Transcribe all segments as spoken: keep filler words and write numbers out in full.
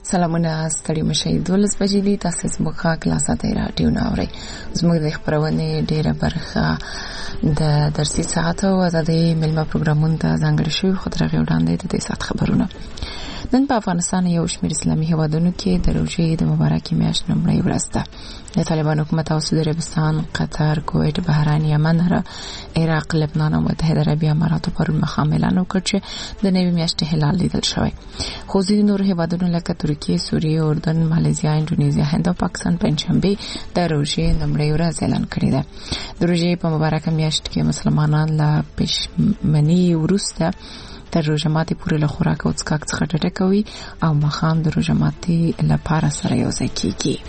سلامونه ستړي مشي دولس بجې دي تاسو زموږ کلاساته راډیو ناوړي زموږ د خبرونه ډیره برخه د درسي ساعت او ازادي ملما پروګرامونو ته ځانګړي شوی خطرغه وړاندې د دې سات خبرونه نن په افغانستان یو شمېر اسلامي هیوادونو کې د روژې د مبارکي میاشت لومړۍ ورځ ده د طالبان حکومت او سعودي عربستان قطر کویت بحرین یمن عراق لبنان او متحده عربی امارات پر مخام اعلان وکړ چې د نوې میاشتې هلال لیدل شوی خو ځینې نور هیوادونو لکه ترکیه سوریه اردن ماليزیا انډونیزیا هند او پاکستان پنځشنبه د روژې لومړۍ ورځ اعلان کړې ده د روژې په مبارکه میاشت کې مسلمانان لا پښمنۍ وروسته تر روژه ماتي پورې له خوراک او څښاک څخه ډډه کوي او مخام د روژه ماتي لپاره سره یو ځای کیږي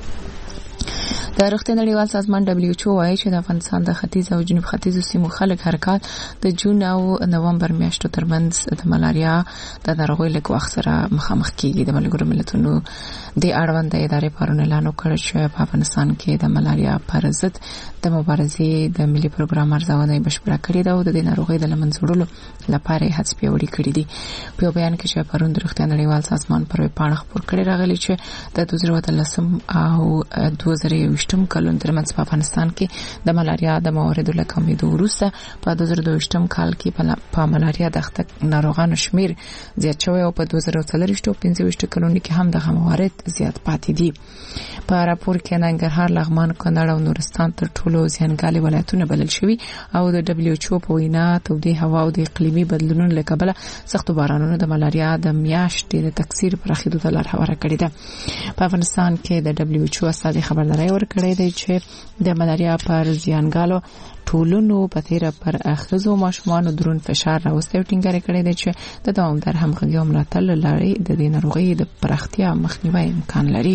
د روغتیا نړیوال سازمان دبليو ایچ او وايي چې د افغانستان د ختیځ او جنوب ختیځ سیمو خلک هر کال د جون او نومبر میاشتو ترمنځ د ملاریا د ناروغۍ له وخت سره مخامخ کیږي د ملګرو ملتونو د اړوند ادارې پرون اعلان وکړ چې په افغانستان کې د ملاریا پر ضد د مبارزې د ملي پروګرام ارزونه بشپړه کړې ده او د ناروغۍ د لمنځوړلو لپاره هڅې پیوړې کړې دي په بیان کې چې پرون د روغتیا نړیوال سازمان پر پاڼه خبر کړی راغلی چې د دوه زره اتلسم او دوه زره یوویشتم کلونو ترمنځ په افغانستان کې د ملاریا د مواردو له کمیدو وروسته په دوه زره دوهویشتم کال کې په ملاریا د ناروغانو شمیر زیات شوی او په دوه زره څلورویشت او پنځه ویشت کلونو کې هم د موارد زیات پاتې دي په راپور کې ننګرهار لغمان کونړ او نورستان تر ټولو زیانګالي ولایتونه بلل شوي او د دبليو ایچ او په وینا تودې هوا او د اقلیمي بدلونونو له کبله سخت بارانونو د ملاریا د میاشتې د تکثیر پراخېدو ته لار هواره کړې ده په افغانستان کې د دبليو ایچ او استاد خبرداري ورکړې ده چې د ملاریا پر زیانګالو ټولونو په تیر پر اخذو ماشومان درون فشار راوستي او ټینګار کړی دی چې د دوامدار همغږي او ملاتړ لري د دې ناروغي د پراختیا مخنیوي امکان لري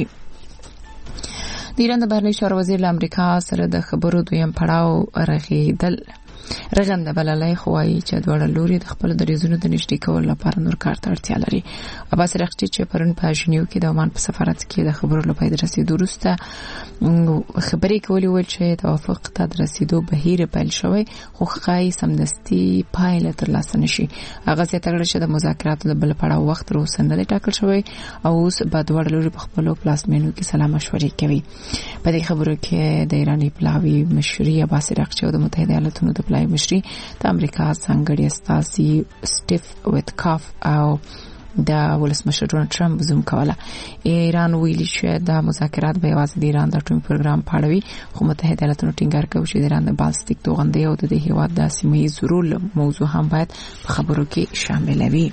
د ایران د بهرنی چارو وزیر له امریکا سره د خبرو دویم پړاو رغیدل رغنده بللای خوایي چې دوړ لوري د خپل دریزونو د نشټي کول لپاره نور کار ته اړتیا لري عباس رخچي چې پرون په ژنیو کې د عمان په سفارت کې د خبرو لپاره رسیدو وروسته خبرې کولې و چې توافق ته رسیدو بهیر پیل شوی خو خای سمدستي پایله ترلاسه نشي هغه څه تګړه چې د مذاکراتو د بل پړاو وخت روسنده ټاکل شوی او اوس په دوړ لوري په خپل پلاسمینو کې سلام مشورې کوي په دې خبرو کې د ایرانی پلاوی مشري عباس رخچي او د متحده ایالاتونو د مشري د امریکا څنګه استاسي سټیف ویتکاف او د ولسمشر ډونالد ټرمپ زوم کوله ایران ویلي چې د مذاکرات به یوازې د ایران د اټومي پروګرام پاړوي خو متحده ایالاتونو ټینګار کوي چې د ایران د بالستیک توغندۍ او د هیواد د سیمه‌ییز رول موضوع هم باید په خبرو کې شامل وي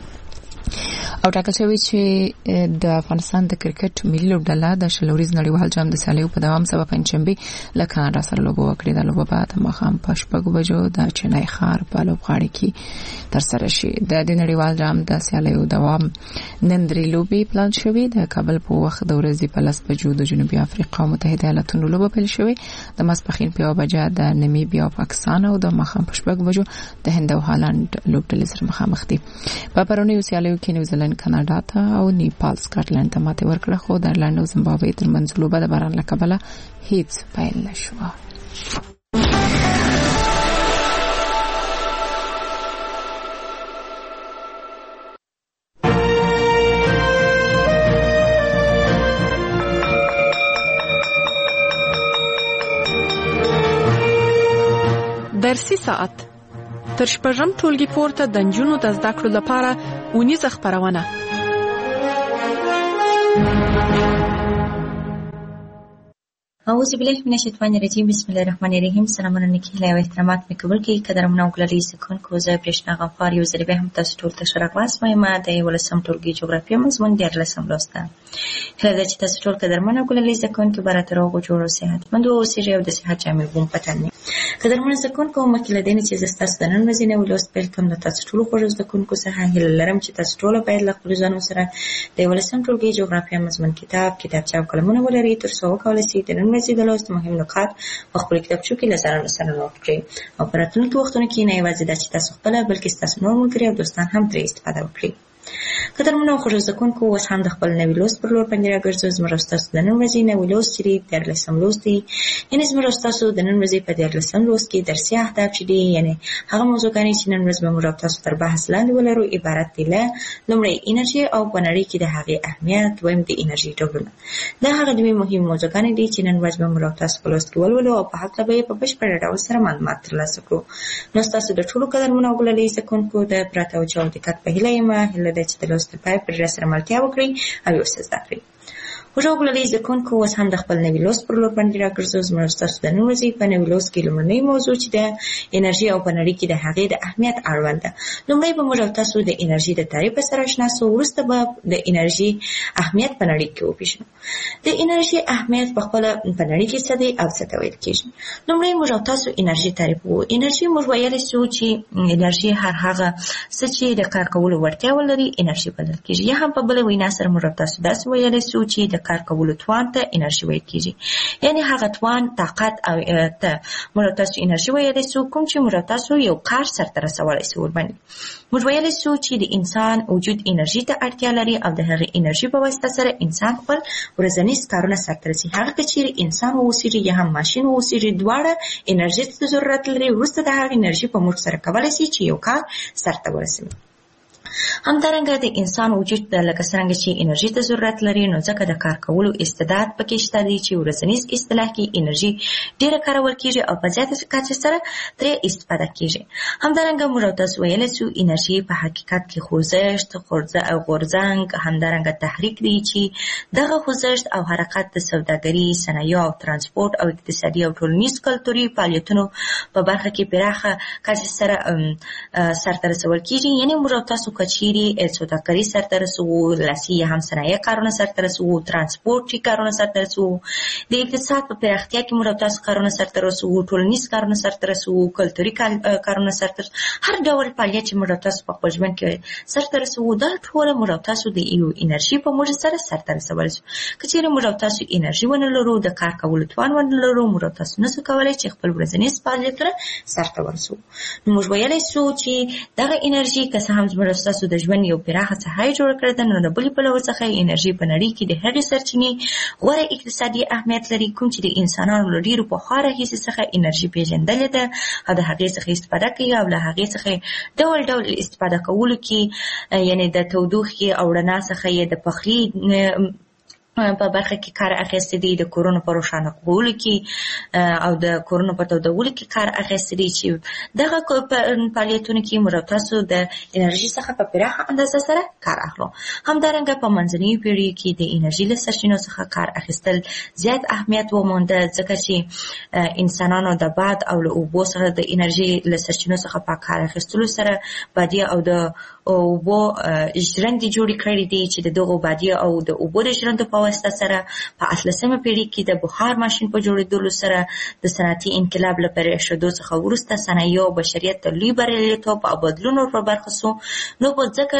او ټاکل شوی چې د افغانستان د کرکټ ملي لوبډله د شلوريز نړیوال جام د سیالیو په دوام سبب پنځشنبه له کاناډا سره لوبه وکړه د لوبه بعد مخام په شپږ بجو د چنای ښار په لوبغاړي کې تر سره شي د نړیوال جام د سیالیو دوام نن درې لوبې پلان شوې د کابل په وخت د ورځې په لس بجو د جنوبي افریقا او متحده ایالاتونو لوبه پیل شوې د ماسپخین په بجا د نمیبیا او پاکستان او د مخام په شپږ بجو د هند او هالند لوبډلې سره مخامخ دي په پرونی سیالیو کې نیوزیلند کاناډا ته او نیپال سکاټلند ته ماته ورکړه خو د ایرلند او زیمبابوې ترمنځ لوبه د باران له کبله هیڅ پیل نشو درسي ساعت تر شپږم ټولګي پورته د نجونو د زده کړو لپاره ونیزه خبرونه اعوذ بالله من الشیطان الرجیم بسم الله الرحمن الرحیم سلامونه نکیله او احترامات مکبل کې قدرمنو وګړي سکون کو زه برښنا غفار یو ځل به هم تاسو ټول ته شرک واسمه ما د ولسم ټولګي جغرافیه مضمون د لسم لوسته هله چې تاسو ټول قدرمنو وګړي سکون کې براتر او جوړو صحت مند او سری او د صحت جامع بوم پټنی قدرمنو سکون کو مکیله دین چې زستاس د نن ورځې نو لوست په کوم د تاسو ټول خو د کوم کو څخه هله لرم چې تاسو ټول باید له خپل ځانو سره د ولسم ټولګي جغرافیه مضمون کتاب کتابچه او قلمونه ولري تر څو کولای شئ د نن ورځې د لوست مهم نکات په خپل کتابچو کې لزرانو سره نوٹ کړئ او په راتلونکي وختونو کې نه یوازې د چې تاسو خپل بلکې تاسو نور ملګري او دوستان هم ترې استفاده وکړي قدرمنو خوږ زکونکو اوس هم د خپل نوي لوست پر لور باندې راګرځو. زموږ ستاسو د نن ورځې نوي لوست چې دی دیارلسم لوست دی. یعنې زموږ ستاسو د نن ورځې په دیارلسم لوست کې درسي اهداف چې دي، یعنې هغه موضوعګانې چې نن ورځ به موږ تاسو تر بحث لاندې ولرو، عبارت دي له لومړی انرژي او په نړۍ کې د هغې اهمیت، دویم د انرژي ډولونه. دا هغه دوی مهم موضوعګانې دي چې نن ورځ به موږ تاسو په لوست کې ولولو او په هکله به یې په بشپړ ډول سره معلومات ترلاسه کړو. نو ستاسو د ټولو قدرمنو او ګلالي زکونکو د پوره توجه او دقت په هیله یم. هیله ده چې د لوست تر پای پورې راسره ملتیا وکړئ او یې ورڅخه زده کړئ. خوږ ګلالي زکونکو اوس هم د خپل نوي لوست پر لور باندې راګرځو. زموږ ستاسو د نن ورځې په نوي لوست کې لومړنۍ موضوع چې ده انرژي او په نړۍ کې د هغې د اهمیت اړوند ده. لومړی به موږ تاسو د انرژي د تعریف سره اشنا سو، وروسته به د انرژي اهمیت په نړۍ کې وپېژنو. د انرژي اهمیت په خپله په نړۍ کې څه دی او څه ته ویل کېږي. لومړی موږ تاسو انرژي تعریف کوو. انرژي موږ ویلی سو چې انرژي هر هغه څه چې د کار کولو وړتیا ولري انرژي بلل کېږي. یا هم په بله وینا سره موږ تاسو داسې ویلی سو چې د کار کولو توان ته انرژي ویل کېږي. یعنې هغه توان، طاقت او ته موږ تاسو انرژي ویلی سو کوم چې موږ تاسو یو کار سرته رسولی سو ورباندې. موږ ویلی سو چې د انسان وجود انرژي ته اړتیا لري او د هغې انرژي په واسطه سره انسان خپل ورځنیز کارونه سرته رسوي. هغه که چیرې انسان واوسېږي یا هم ماشین واوسېږي، دواړه انرژي ته ضرورت لري. وروسته د هغې انرژي په موږ سره کولی شي چې یو کار سرته ورسوي. همدارنګه د انسان وجود د لکه څرنګه چې انرژي ته ضرورت لري، نو ځکه د کار کولو استعداد پکې شته دی چې ورځنیز اصطلاح کې انرژي ډېره کارول کېږي او په زیاته کچه سره ترې استفاده کېږي. همدارنګه موږ تاسو ویلی سو انرژي په حقیقت کې خوځښت، غورځنګ، همدارنګه تحریک دی چې دغه خوځښت او حرکت د سوداګري، صنایعو او ترانسپورټ او اقتصادي او ټولنیز کلتوري فعالیتونو په برخه کې پراخه کچه سره سرته رسول کېږي. یعنې موږ تاسو کچیری سوداګري سرته رسوو، لاسي یا هم صنایع کارونه سرته رسوو، ترانسپورټي کارونه سرته رسوو، د اقتصاد په پراختیا کې موږ تاسو کارونه سرته رسوو، ټولنیز کارونه سرته رسوو، کلتوري کارونه سرته رسوو، هر ډول فعالیت چې موږ تاسو په خپل ژوند کې سرته رسوو، دا ټول موږ تاسو د یو انرژي په موجه سره سرته رسولی شو. که چیرې موږ تاسو انرژي ونه لرو، د کار کولو توان ونه لرو، موږ تاسو نشو کولی چې خپل ورځنیز فعالیتونه سرته ورسوو. نو موږ ویلی سو چې دغه انرژي که څه هم زموږ ستاسو د ژوند یو پراخه ساحه یې جوړه کړې ده، نو د بلې پلوه څخه انرژي په نړۍ کې د هغې سرچینې غوره اقتصادي اهمیت لري کوم چې د انسانانو له ډېرو پخوا راهیسې څخه انرژي پېژندلې ده او د هغې څخه استفاده کوي او له هغې څخه ډول ډول استفاده کولو کې، یعنې د تودوخې او رڼا څخه یې د پخلي په برخه کې کار اخیستی دی، د کورونو په روښانه کولو کې او د کورونو په تودولو کې کار اخیستی دی، چې دغه فعالیتونو کې موږ تاسو د انرژي څخه په پراخه اندازه سره کار اخلو. همدارنګه په منځنیو پیړیو کې د انرژي له سرچینو څخه کار اخیستل زیات اهمیت ومونده، ځکه چې انسانانو د باد او له اوبو څخه د انرژي له سرچینو څخه په کار اخیستلو سره بادیه او د اوبو ژرندې جوړې کړې دي چې د دغو بادیه او د اوبو د ژرندو په واسطه سره په اتلسمه پیړۍ کې د بخار ماشین په جوړېدلو سره د صنعتي انقلاب له پرېښودو څخه وروسته صنایعو بشریت ته لوی بریالیتوب او بدلون ور په برخه سو. نو په ځکه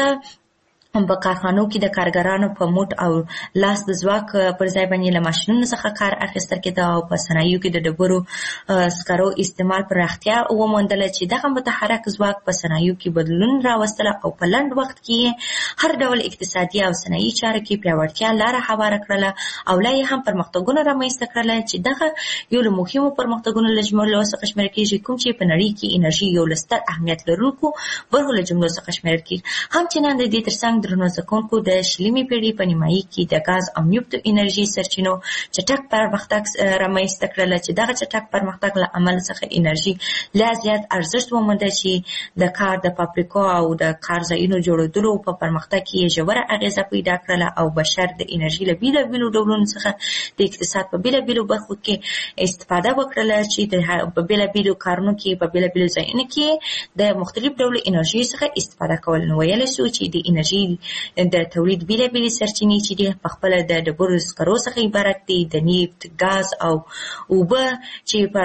په کارخانو کې د کارګرانو په موټ او لاس د ځواک پر ځای باندې له ماشینونو څخه کار اخیستل کېده او په صنایعو کې د ډبرو سکرو استعمال پراختیا وموندله چې دغه متحرک ځواک په صنایعو کې بدلون راوستله او په لنډ وخت کې هر ډول اقتصادي او صنایعي چارو کې پیاوړتیا لاره هواره کړله او لا یې هم پرمختګونه رامنځته کړله چې دغه یو له مهمو پرمختګونو له جملو څخه شمیرل کېږي، کوم چې په نړۍ کې انرژي یو له ستر اهمیت لرونکو برخو له جملو څخه شمیرل کېږي. همچنان د دې تر څنګ درنو زکونکو د شلمې پیړۍ په نیمایي کې د ګاز او نفتو انرژي سرچینو چټک پرمختګ رامنځته کړله چې دغه چټک پرمختګ له امله څخه انرژي لا زیات ارزښت ومونده چې د کار د فابریکو او د کار ځایونو جوړېدلو په پرمختګ کې یې ژوره اغېزه پیدا کړله او بشر د انرژي له بېلابېلو ډولونو څخه د اقتصاد په بېلابېلو برخو کې استفاده وکړله چې په بېلابېلو کارونو کې په بېلابېلو ځایونو کې د مختلف ډولو انرژي څخه استفاده کول. نو ویلی سو چې د انرژي د تولید بېلابېلې سرچینې چې دي په خپله د ډبرو سکرو څخه عبارت دي، د نفت، ګاز او اوبه چې په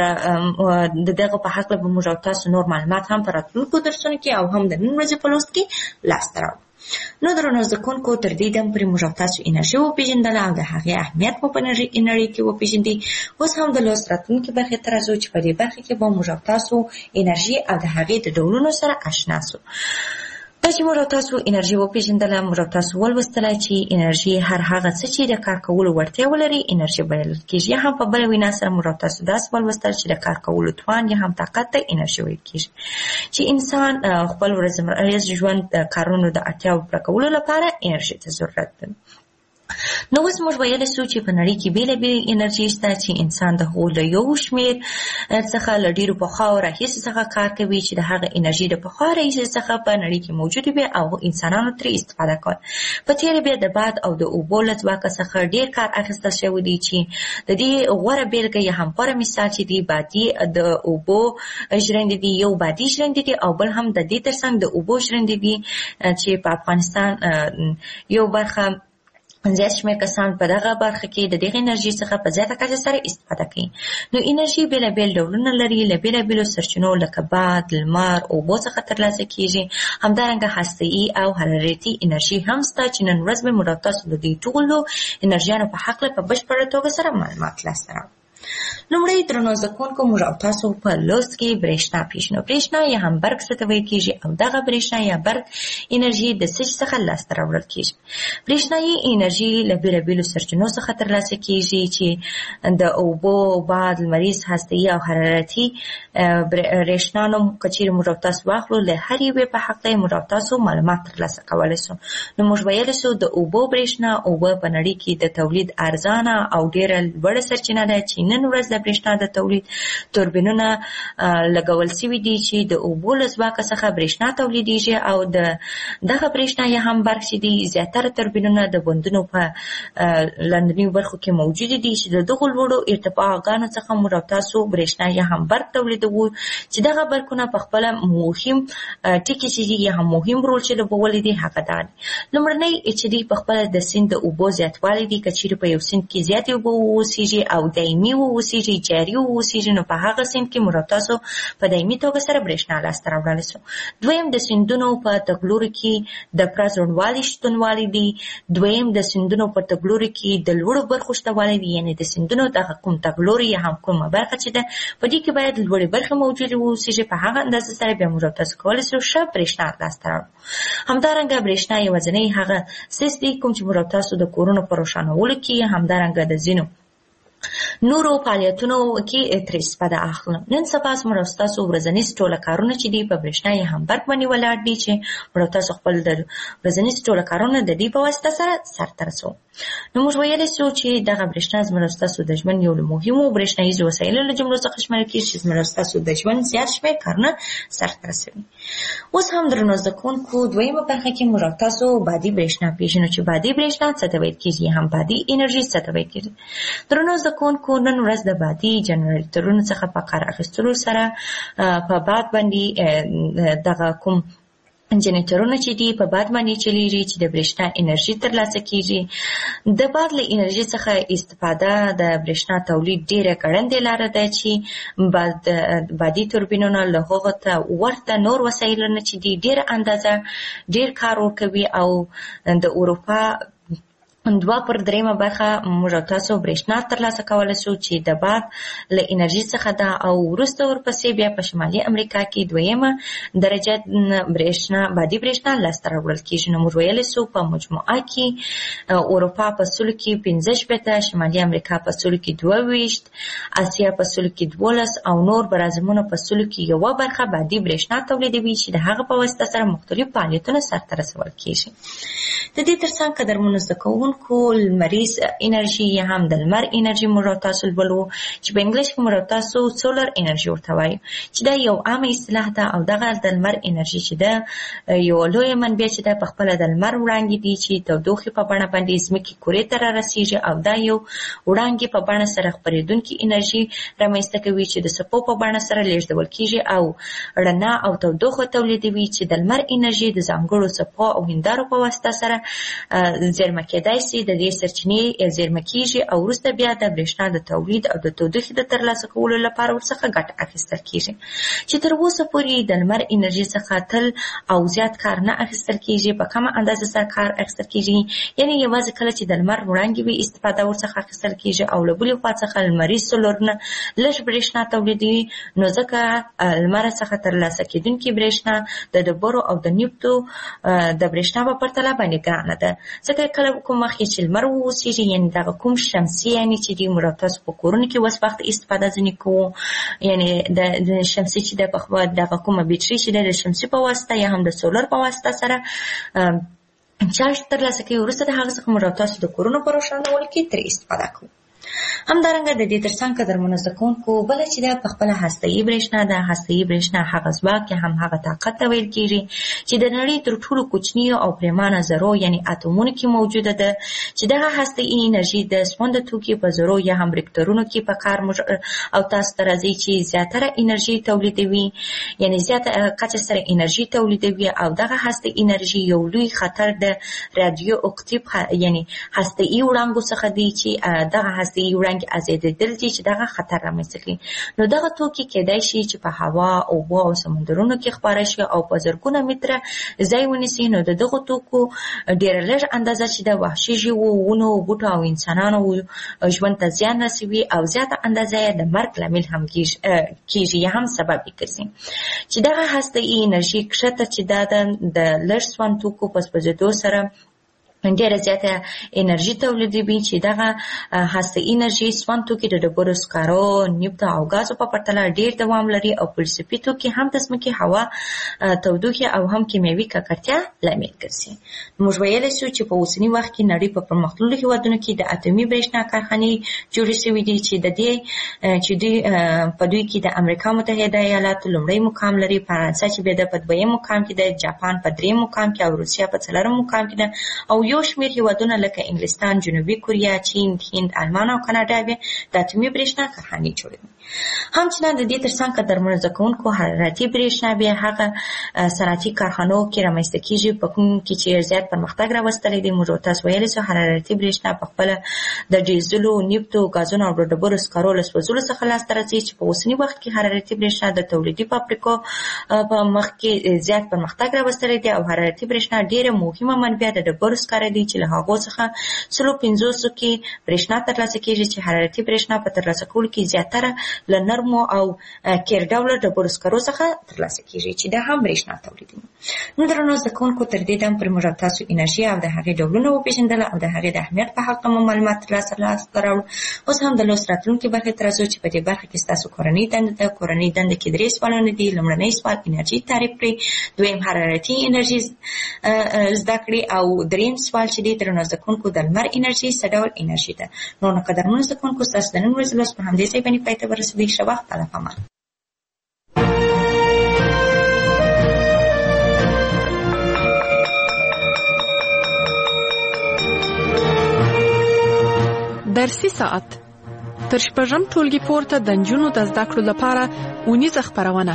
د دغه په هکله به موږ او تاسو نور معلومات هم په راتلونکو درسونو کې او هم د نن ورځې په لوست کې لاسته راوړو. نو درنو زکونکو تر دې دم پورې موږ او تاسو انرژي وپېژندله او د هغې اهمیت مو په نړۍ کې وپېژندي. اوس هم د لوست راتلونکې برخې ته راځو چې په دې برخه کې به موږ او تاسو انرژي او د هغې د ډولونو سره اشنا سو. دا چې موږ تاسو انرژي وپېژندله، موږ تاسو ولوستله چې انرژي هر هغه څه چې د کار کولو وړتیا ولري انرژي بلل کېږي. یا هم په بله وینا سره موږ تاسو داسې ولوستل چې د کار کولو توان یا هم طاقت ته انرژي ویل کېږي. چې انسان خپل ورځنی ژوند کارونو د اړتیاو پوره کولو لپاره انرژي ته ضرورت لري. نو اوس موږ ویلی سو چې په نړۍ کې بېلابېلې انرژي شته چې انسان د هغو له یو شمېر څخه له ډېرو پخواو راهیسې څخه کار کوي چې د هغه انرژي د پخوا راهیسې څخه په نړۍ کې موجودې وي او انسانانو ترې استفاده کول. په تېره بیا د باد او د اوبو له ځواکه څخه ډېر کار اخیستل شوی دی چې د دې غوره بېلګه یا هم غوره مثال چې دی بادي د اوبو ژرندې دي، یو بادي ژرندې دي او بل هم د دې تر څنګ د اوبو ژرندې دي چې په افغانستان یو برخه زیات شمېر کسان په دغه برخه کې د دغه انرژي څخه په زیاته کچه سره استفاده کوي. نو انرژي بېلابېل ډولونه لري، له بېلابېلو سرچینو لکه باد، لمر، اوبو څخه ترلاسه کېږي. همدارنګه هسته‌ایي او حرارتي انرژي هم شته چې نن ورځ به موږ تاسو د دې ټولو انرژیانو په هکله په بشپړه توګه سره معلومات لاسته راوړو. لومړی درنو زده کوونکو موږ او تاسو په لوست کې برېښنا پېژنو. برېښنا یا هم برق څه ته ویل کېږي او دغه برېښنا یا برق انرژي د څه شي څخه لاسته راوړل کېږي. برېښنایي انرژي له بېلابېلو سرچینو څخه ترلاسه کېږي چې د اوبو، باد، لمریز، هسته‌ایي او حرارتي برېښنا نوم که چېرې موږ او تاسو واخلو له هر یوې په هکله یې موږ او تاسو معلومات ترلاسه کولی سو. نو موږ ویلی سو د اوبو برېښنا، اوبه په نړۍ کې د تولید ارزانه او ډېره لوړه سرچینه ده چې نن ورځ د برېښنا د تولید توربینونه لګول سوي دي چې د اوبو له ځواکه څخه برېښنا تولیدېږي او د دغه برېښنا یا هم برق چې دي زیاتره توربینونه د بندونو په لاندنیو برخو کې موجود دي چې د دغو لوړو ارتفاعګانو څخه موږ او تاسو برېښنا یا هم برق تولیدوو چې دغه برقونه په خپله مهم ټکي چې دي یا هم مهم رول چې لوبولی دی هغه دا دی. لومړنی چې دی په خپله د سیند د اوبو زیاتوالی دی. که چېرې په یو سیند کې زیاتې اوبه واوسېږي او دایمي واوسېږي، جاري واوسېږي، نو په هغه سیند کې موږ تاسو په دایمي توګه سره برېښنا لاسته راوړلی سو. دویم د سیندونو په تګلوري کې د افراز روڼوالي شتونوالی دی. دویم د سیندونو په تګلوري کې د لوړو برخو شتوالی دی، یعنې د سیندونو دغه کوم تګلوري یا هم کومه برخه چې ده په دې کې باید لوړې برخې موجودې واوسېږي. په هغه اندازه سره بیا موږ تاسو کولی سو ښه برېښنا لاسته راوړو. همدارنګه برېښنا یوازینی هغه څیز دی کوم چې موږ تاسو د کورونو په روښانولو کې، همدارنګه د ځینو نورو فعالیتونو کې ترې استفاده اخلو. نن سبا زموږ او ستاسو ورځني ټوله کارونه چې دي په برېښنا یا هم برق باندې ولاړ دي چې موږ تاسو خپل د ورځني ټوله کارونه د دې په واسطه سره سرته رسوو. نو موږ ویلی سو چې دغه برېښنا زموږ او ستاسو د ژوند یو له مهمو برېښناییزو وسایلو له جملو څخه شمېرل کېږي چې زموږ او ستاسو د ژوند زیات شمېر کارونه سرته رسوي. اوس هم درنو زده کوونکو دویمه برخه کې موږ او تاسو بادي برېښنا پېژنو چې بادي برېښنا څه ته ویل کېږي، هم بادي انرژي څه ته ویل کېږي. درنو زده کوونکو نن ورځ د بادي جنریټرونو څخه په کار اخیستلو سره په باد باندې دغه کوم جنریټرونه چې دي په باد باندې چلیږي چې د برېښنا انرژي ترلاسه کېږي. د باد له انرژي څخه استفاده د برېښنا تولید ډېره ګړندې لاره ده چې باد بادي توربینونه له هغو ته ورته نور وسایلونه چې دي ډېره اندازه ډېر کار ورکوي او د اروپا دوه پر درېیمه برخه موږ تاسو برېښنا ترلاسه کولی سو چې د باد له انرژي څخه ده او وروسته ورپسې بیا په شمالي امریکا کې دویمه درجه برېښنا بادي برېښنا لاسته راوړل کېږي. نو موږ ویلی سو په مجموعه کې اروپا په سلو کې پنځه شپېته، شمالي امریکا په سلو کې دوه ویشت، اسیا په سلو کې دولس او نور برازمونه په سلو کې یوه برخه بادي برېښنا تولیدوي چې د هغه په واسطه سره مختلف فعالیتونه سرته رسول کېږي. د دې تر څنګ قدرمنو زده کوونکو لمریز انرژي یا هم د لمر انرژي موږ تاسو لولو چې په انګلیش کې موږ تاسو سولر انرژي ورته وایو چې دا یو عامه اصطلاح ده او دغه د لمر انرژي چې ده یو لویه منبع چې ده په خپله د لمر وړانګې دي چې تودوخې په بڼه باندې ځمکې کورې ته رارسېږي او دا یو وړانګې په بڼه سره خپرېدونکې انرژي رامنځته کوي چې د څپو په بڼه سره لیږدول کېږي او رڼا او تودوخه تولیدوي چې د لمر انرژي د ځانګړو څپو او هندارو په واسطه سره زېرمه کېدای سي د دې سرچینې زیرمه کیږي او وروسته بیا د برېښنا د تولید او د تودوخې د ترلاسه کولو لپاره ورڅخه ګټه اخیستل کیږي چې تر اوسه پورې د لمر انرژي څخه تل او زیات کار نه اخیستل کیږي، په کومه اندازه سره کار اخیستل کیږي، یعنی یوازې کله چې د لمر وړانګې وي استفاده ورڅخه اخیستل کیږي او له بلې خوا څخه لمریز سولرونه لږ برېښنا تولیدوي، نو ځکه لمر څخه ترلاسه کېدونکې برېښنا د ډبرو او د نفتو د برېښنا په پرتله باندې ګرانه ده، ځکه کله کوم وخت چې لمر واوسېږي یعنی دغه کوم شمسي یعنی چې دی موږ تاسو په کورونو کې اوس وخت استفاده ځنې کوو، یعنی د شمسي چې د په دغه کومه بیټري چې د شمسي په واسطه یا هم د سولر په واسطه سره چارج ترلاسه کوي، وروسته د هغه څخه موږ تاسو د کورونو په روښانولو کې ترې استفاده کوو. همدارنګه د دې ترڅنګ قدرمنو زده کوونکو بله چې ده په خپله هسته‌یي برېښنا ده. هسته‌یي برېښنا هغه ځواک یا هم هغه طاقت ته ویل کېږي چې د نړۍ تر ټولو کوچنیو او پریمانه ذرو یعنی اتومونو کې موجوده ده، چې دغه هسته‌یي انرژي د سونده توکي په ذرو یا هم ریکټرونو کې په کار موږ او تاسو ته راځي چې زیاتره انرژي تولیدوي، یعنی زیاته کچه سره انرژي تولیدوي او دغه هسته‌یي انرژي یو لوی خطر د رادیو اکتیو یعنی هسته‌یي وړانګو څخه دی چې دغه هسته‌یي وړانګې ازادېدل دي چې دغه خطر رامنځته کړي. نو دغه توکي کېدای شي چې په هوا، اوبو او سمندرونو کې خپاره شي او په زرګونه متره ځای ونیسي. نو د دغو توکو ډېره لږ اندازه چې د وحشي ژوو، ونو، بوټو او انسانانو ژوند ته زیان رسوي او زیاته اندازه یې د مرګ لامل هم کېږي یا هم سبب یې ګرځي. چې دغه هسته‌یي انرژي کښته چې دا د لږ سون توکو په سوځېدو سره ډېره زیاته انرژي تولیدوي، چې دغه هسته‌یي انرژي سون توکي د ډبرو، سکارو، نفتو او ګازو په پرتله ډېر دوام لري او فلسفي توکي هم د ځمکې هوا، تودوخې او هم کیمیاوي ککړتیا لامل ګرځي. موږ ویلی شو چې په اوسني وخت کې نړۍ په پرمختللو هېوادونو کې د اتومي برېښنا کارخانې جوړې شوي دي چې د دې چې دوی په دوی کې د امریکا متحده ایالاتو لومړی مقام لري، فرانسه چې بیا په دویم مقام کې ده، جاپان په دریم مقام کې او روسیه په څلورم مقام کې ده او یو شمېر هېوادونه لکه انګلستان، جنوبي کوریا، چین، هند، آلمان او کاناډا بیا د اتومي برېښنا کارخانې جوړوي. همچنان د دې ترڅنګ قدرمنو زده کوونکو حرارتي برېښنا بیا هغه صنعتي کارخانو کې رامنځته کېږي په کوم کې چې زیات پرمختګ راوستلی دی. موږ تاسو ویلی شو حرارتي برېښنا په خپله د ډیزلو، نفتو، ګازونو او د ډبرو سکرو له سوځولو څخه لاسته راځي، چې په اوسني وخت کې حرارتي برېښنا د تولیدي فابریکو په مخ کې زیات پرمختګ راوستلی دی او حرارتي برېښنا ډېره مهمه منبع د ډبرو سکاره دي چې له هغو څخه سلو پنځوسو کې برېښنا ترلاسه کېږي، چې حرارتي برېښنا په ترلاسه کولو کې زیاتره له نرمو او کیر ډوله ډبرو سکرو څخه ترلاسه کېږي چې دا هم برېښنا تولیدوي. نو درنو زده کوونکو تر دې دم پورې موږ تاسو انرژي او د هغې ډولونه وپېژندله او د هغې د اهمیت په حق مو معلومات ترلاسه لاسته راوړو. اوس هم د لوست راتلونکې برخې ته راځو چې په دې برخه کې ستاسو کورنۍ دنده ده. کورنۍ دنده کې درې سوالونه دي. لومړنی سوال انرژي تعریف کړئ، دویم حرارتي انرژي زده کړئ او دریم سوال چې دی درنو زده کوونکو د لمر انرژي څه ډول انرژي ده. نو نو قدرمنو زده کوونکو ستاسو د نن ورځې لوست په همدې ځای باندې پای ته ورسېدی. ښه وخت، الله پامان. درسي ساعت تر شپږم ټولګي پورته د نجونو د زده کړو لپاره اونیزه خپرونه.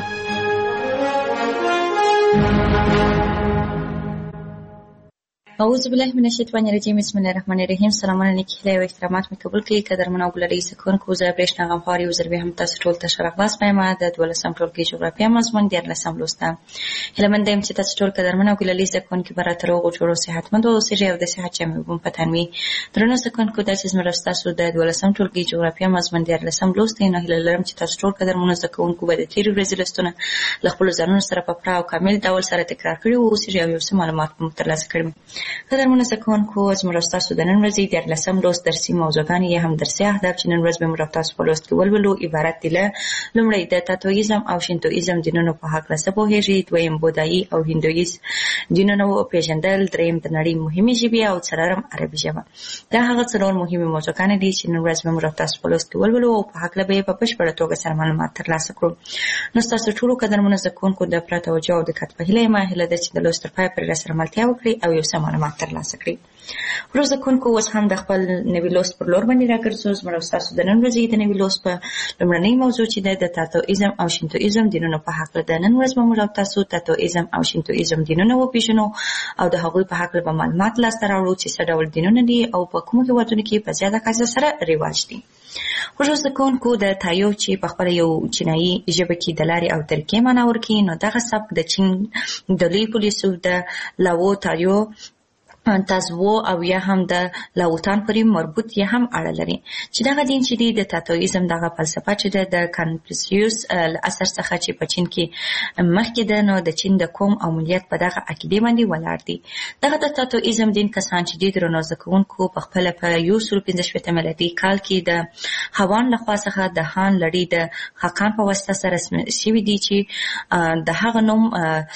اعوذ بالله من الشیطان الرجیم. بسم الله الرحمن الرحیم. سلامونه، نیکی هیلې او احترامات مې قبول کړئ. قدرمنو او ګلالي زدهکوونکو، زه برېښنا غمخوار یو ځل بیا هم تاسو ټولو ته ښه راغلاست وایم. د دولسم ټولګي جغرافیه مضمون دیارلسم لوست ده. هیلهمنده یم چې تاسو ټول قدرمن او ګلالي زدهکوونکي به راته روغ جوړ او صحتمند اوسئ او د صحت جامې به مو په تن وي. درنو زدهکوونکو، دا چې زموږ ستاسو د دولسم ټولګي جغرافیه مضمون دیارلسم لوست دی، نو هیله لرم چې تاسو ټول قدرمنو زدهکوونکو به د تېرې ورځې لوستونه له خپلو ځانونو سره په پوره او کامل ډول سره تکرار کړي واوسئ او یو څه معلومات مو ترلاسه کړي. قدرمنو زدهکوونکو، زموږ ستاسو د نن ورځې دیارلسم لوست درسي موضوعګانې یا هم درسي اهداف چې نن ورځ به موږ تاسو په لوست کې ولولو عبارت دي له لومړی د تاتویزم او شینتویزم دینونو په هکله څه پوهېږئ، دویم بودایي او هندویز دینونو پېژندل، دریم د نړۍ مهمې ژبې او څلورم عربي ژبه. دا هغه څلور مهمې موضوعګانې دي چې نن ورځ به موږ تاسو په لوست کې ولولو او په هکله به یې په بشپړه توګه سره معلومات ترلاسه کړو. نو ستاسو ټولو قدرمنو زدهکوونکو د پوره توجه او دقت په هیله یم. هیله ده چې د لوست تر پایه پورې راسره ملتیا وکړئ او یو څه معلومات ترلاسه کړئ. ورځ کوونکو اوس هم د خپل نوي لوست پر لور باندې راګرځو. زموږ ستاسو د نن ورځې د نوي لوست په لومړنۍ موضوع چې ده د تاتویزم او شینتویزم دینونو په هکله ده. نن ورځ به موږ تاسو تاتویزم او شینتویزم دینونه وپېژنو او د هغوی په هکله به معلومات لاسته راوړو چې څه ډول دینونه دي او په کومو هېوادونو کې په زیاته کچه سره رواج دي. خوږو زده کوونکو د تایو چې په خپله یو چینایي ژبه کې د لارې او طریقې معنا ورکوي، نو دغه سبک د چین د لوی پولیسو د لاوو تایو تازوو او یا هم د لاوتان پورې مربوط یا هم اړه لري چې دغه دین چې دی د تاتویزم دغه فلسفه چې ده د کنفوسیوس له اثر څخه چې په چین کې مخکې ده، نو د چین د قوم او ملیت په دغه عقیدې باندې ولاړ دي. دغه د تاتویزم دین کسان چې دي درنو زده کوونکو په خپله په یو سل پنځه شپېته میلادي کال کې د هوان لخوا څخه د هان لړۍ د خاقان په واسطه سره رسم شوي دي چې د هغه نوم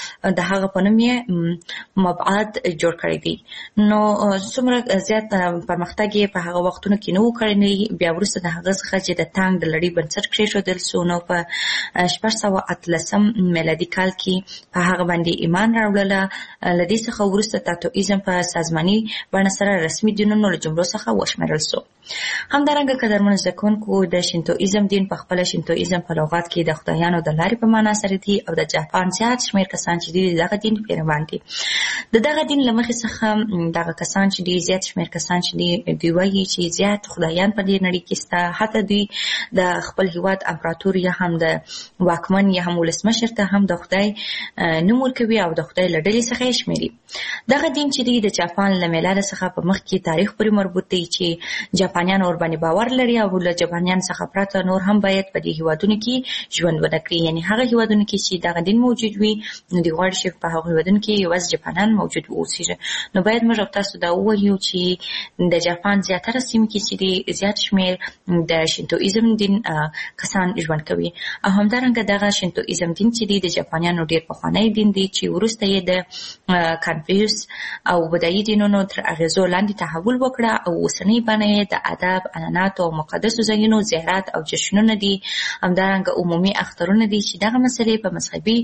د هغه په نوم یې مبعد جوړ کړی دی. نو څومره زیات پرمختګ یې په هغه وختونو کې نه و کړی. بیا وروسته د هغه څخه چې د تانګ د لړۍ بنسټ کېښودل سو، نو په شپږ سوه اتلسم میلادي کال کې په هغه باندې ایمان راوړله. له دې څخه وروسته تاتویزم په سازماني بڼه سره رسمي دینونو له جملو څخه وشمېرل سو. همدارنګه قدرمنو زده کوونکو د شینتویزم دین په خپله شینتویزم په لغات کې د خدایانو د لارې په معنا سره دي او د جاپان زیات شمېر کسان چې دي دغه دین پیروان دي. د دغه دین له مخې څخه دغه کسان چې دي زیات شمېر کسان چې دي دوی وایي چې زیات خدایان په دې نړۍ کې شته، حتی دوی د خپل هېواد امپراتور یا هم د واکمن یا هم ولسمشر ته هم د خدای نوم ورکوي او د خدای له ډلې څخه یې شمېري. دغه دین چې دی د جاپان له میلاده څخه په مخکې تاریخ پورې مربوط دی چې جاپانیان ورباندې باور لري او له جاپانیان څخه پرته نور هم باید په دې هېوادونو کې ژوند ونه کړي. یعنې هغه هېوادونو کې چې دغه دین موجود وي نو دوی غواړي چې په هغو هېوادونو کې یوازې جاپانیان موجود واوسېږي. نو باید موږ تاسو دا ووایو چې د جاپان زیاتره سیمې کې چې دی زیات شمېر د شینتویزم دین کسان ژوند کوي. او همدارنګه دغه شینتویزم دین چې دی د جاپانیانو ډېر پخوانی دین دی چې وروسته یې د کنفوسیوس او بودایي دینونو تر اغېزو لاندې تحول وکړه او اوسنۍ بڼه یې د ادب، عنعناتو او مقدسو ځایونو زیارت او جشنونه دي. همدارنګه عمومي اخترونه دي چې دغه مسلې په مذهبي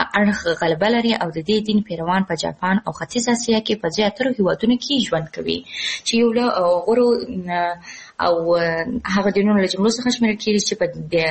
اړخ غلبه لري او د دې دین پیروان په جاپان او ختیځ اسیا کې په زیاترو هېوادونو کې ژوند کوي چې یو له غوره او هغه دینونو له جملو څخه شمېرل کېږي چې په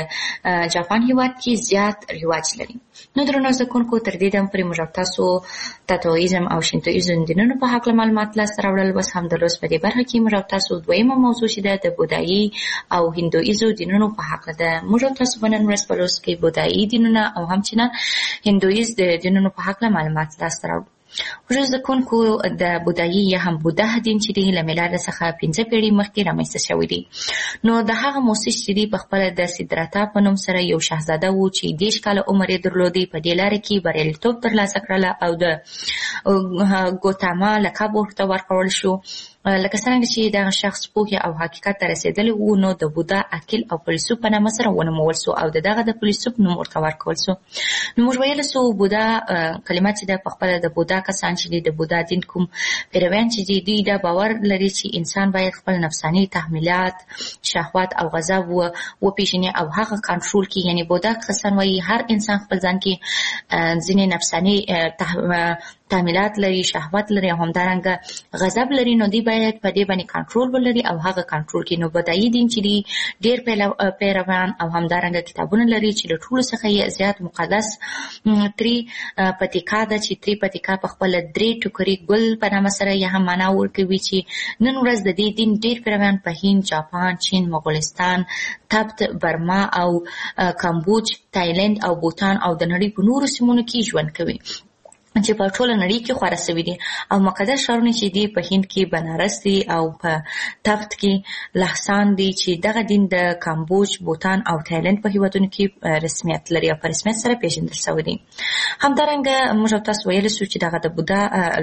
جاپان هېواد کې زیات رواج لري. نو درنو زده کوونکو تر دې دم پورې موږ تاسو تاتویزم او شینتویزم دینونو په هکله معلومات لاسته راوړل. بس هم د لوست په دې برخه کې موږ تاسو دویمه موضوع چې ده د بودایي او هندویزم دینونو په هکله ده. موږ تاسو په نن ورځ په لوست کې بودایي دینونه او همچنان هندویزم د دینونو په هکله معلومات لاسته راوړل. خوږو زده کوونکو د بودایي یا هم بوده دین چې دی له میلاده څخه پنځه پیړۍ مخکې رامنځته شوی دی. نو د هغه موسس چې دی په خپله د سدراتا په نوم سره یو شهزاده و چې دېرش کاله عمر یې درلودی. په دې لاره کې بریالیتوب ترلاسه کړله او د ګوتاما لقب ورته ورکړل شو. لکه څرنګه چې دغه شخص پوهې او حقیقت ته رسېدلی و، نو د بودا عقل او فیلسوف په نامه سره ونومول سو او د دغه د فیلسوف نوم ورته ورکول سو. نو موږ ویلی سو بودا کلمه چې ده په خپله د بودا کسان چې دي د بودا دین کوم پیرویان چې دي دوی دا باور لري چې انسان باید خپل نفساني تحمیلات، شهوات او غضب وپېژني او هغه کنټرول کړي. یعنې بودا کسان وایي هر انسان خپل ځان کې ځینې نفساني تعمیلات لري، شهوت لري او همدارنګه غضب لري، نو دوی باید په دې باندې کنټرول ولري او هغه کنټرول کړي. نو بودایي دین چې دی ډېر پیروان او همدارنګه کتابونه لري چې له ټولو څخه یې زیات مقدس تری پتیکا ده چې تری پتیکا په خپله درې ټوکري ګل په نامه سره یې هم معنا ورکوي چې نن ورځ د دې دین ډېر پیروان په هند، جاپان، چین، مغولستان، تبت، برما او کمبوج، تایلند او بوتان او د نړۍ په نورو سیمونو کې ژوند کوي چې په ټوله نړۍ کې خورا سوي دي. او مقدس ښارونه چې دي په هند کې بنارس دي او په تبت کې لهسان دي چې دغه دین د کمبوج، بوتان او تایلند په هېوادونو کې رسمیت لري او په رسمیت سره پیژندل شوی دي. همدارنګه موږ تاسو ویلی سو چې دغه د بودا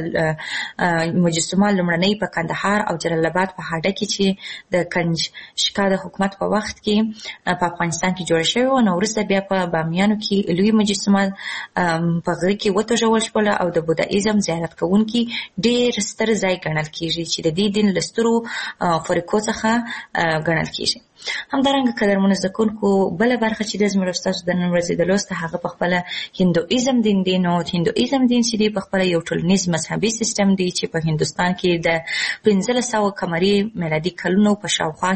مجسمه لومړنۍ په کندهار او جلال آباد په هډه کې چې د کنشکا د حکومت په وخت کې په افغانستان کې جوړه شوې وه، نو وروسته بیا په بامیانو کې لوی مجسمه په غره کې وتوژول شوه او د بودایزم زیارت کوونکي ډېر ستر ځای ګڼل کېږي چې د دې دین له سترو فریقو څخه ګڼل کېږي. همدارنګه قدرمنو زده کوونکو بله برخه چې د زموږ ستاسو د نن ورځې د لوست هغه په خپله هندویزم دین دی. نو هندویزم دین چې دی په خپله یو ټولنیز مذهبي سیستم دی چې په هندوستان کې د پنځلس سوه قمري میلادي کلونو په شاوخوا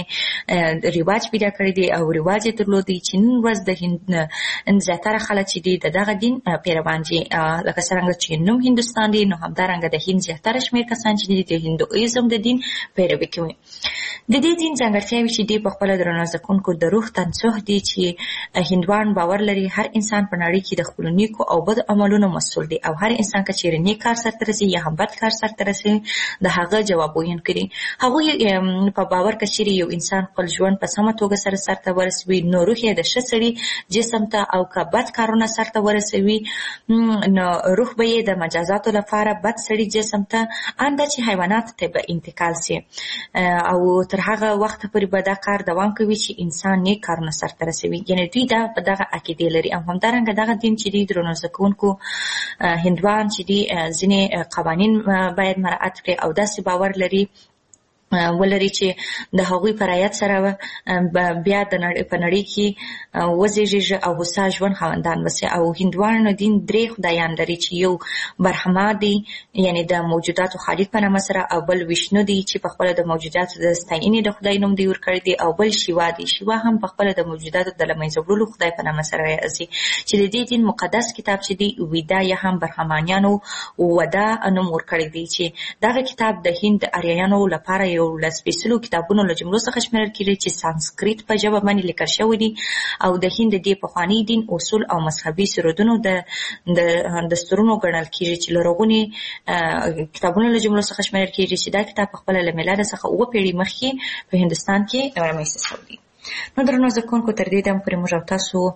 کې رواج پیدا کړی دی او رواج یې درلودی چې نن ورځ د هند زیاتره خلک چې دي د دغه دین پیروان دي. لکه څرنګه چې نوم هندوستان دی نو همدارنګه د هند زیاتره شمېر کسان چې دي د هندویزم د دین پیروي کوي. د دې دین ځانګړتیاوې چې دي په خپله درنو زده کوونکو د روح تنسوح دي چې هندوان باور لري هر انسان په نړۍ کې د خپلو نیکو او بدو عملونو مسؤل دی او هر انسان که چیرې نیک کار سرته رسي یا هم بد کار سرته رسي د هغه جواب ویونکی دي. هغوی په باور که چیرې یو انسان خپل ژوند په سمه توګه سره سرته ورسوي نو روح یې د ښه سړي جسم ته او که بد کارونه سرته ورسوي نو روح به یې د مجازاتو لپاره بد سړي جسم ته ان ده چې حیواناتو ته به انتقال سي او تر هغه وخته پورې به دا کار دوام کوي چې انسان نیک کارونه سرته رسوي. یعنې دوی دا په دغه عقیدې لري او همدارنګه دغه دین چې دی درنو زده کوونکو هندوان چې دي ځینې قوانین باید مراعات کړي او داسې باور لري ولري چې د هغوی په رعایت سره بیا د نړۍ په نړۍ کې وزیږي او هوسا ژوند خاوندان وسي. او هندوانو دین درې خدایان لري چې یو برهما دی یعنی د موجوداتو خالق په نامه سره او بل ویشنو دی چې په خپله د موجوداتو د ستاینې د خدای نوم دی ورکړی دی او بل شیوا دی. شیوا هم په خپله د موجوداتو د له منځه وړلو خدای په نامه سره راځي چې د دې دین مقدس کتاب چې دی ویدا یا هم برهمانیانو ودا نوم ورکړی دی چې دغه کتاب د هند اریایانو لپاره یو له سپېڅلو کتابونو له جملو څخه شمیرل کېږي چې سانسکریت په ژبه باندې لیکل شوي دي او د هند د دې پخواني دین اصول او مذهبي سرودونو د دستورونو ګڼل کېږي چې لرغوني کتابونو له جملو څخه شمیرل کېږي چې دا کتاب په خپله له میلاده څخه اووه پیړۍ مخکې په هندوستان کې رامنځته شوی دی. نو درنو زده کوونکو تر دې دمه پورې موږ او تاسو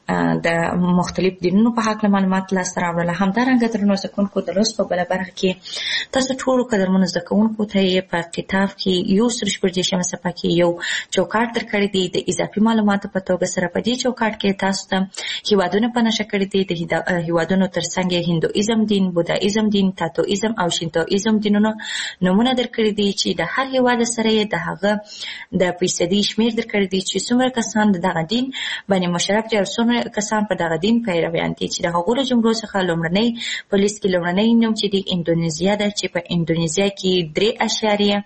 د مختلف دینونو په هکله معلومات لاسته راوړل. همدارنګه درنو زده کوونکو د لوست په بله برخه کې تاسو ټولو قدرمنو زده کوونکو ته یې په کتاب کې یو سل شپږ دېرشمه صفحه کې یو چوکاټ درکړی دی د اضافي معلوماتو په توګه سره. په دې چوکاټ کې تاسو ته هیوادونه په نښه کړي دي. د هیوادونو تر څنګ یې هندویزم دین، بودایزم دین، تاتویزم او شینتویزم دینونو نومونه درکړي دي چې د هر هیواد سره یې د هغه د فیصدي شمېر درکړي دي چې څومره کسان د دغه دین باندې مشرف دي او څومره کسان په دغه دین پیرویان دي چې د هغو له جملو څخه لومړنی په لیست کې لومړنی نوم چې دی اندونیزیا ده چې په اندونیزیا کې درې اشاریه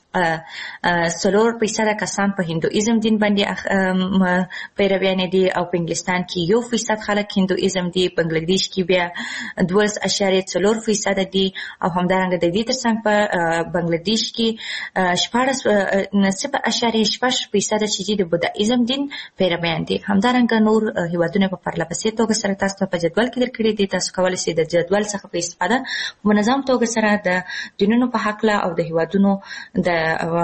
څلور فیصده کسان په هندویزم دین باندې پیرویان دي او په انګلستان کې یو فیصد خلک هندویزم دي. په بنګلادیش کې بیا دولس اشاریه څلور فیصده دي او همدارنګه د دې تر څنګ په بنګلادیش کې شپاړس صفر اشاریه شپږ فیصده چې دي د بودایزم دین پیرویان دي. همدارنګه نور هیوادونه په پرله پسې توګه سره تاسو ته په جدول کې درکړي دي. تاسو کولی شئ د جدول څخه په استفاده په منظم توګه سره د دینونو په هکله او د هیوادونو د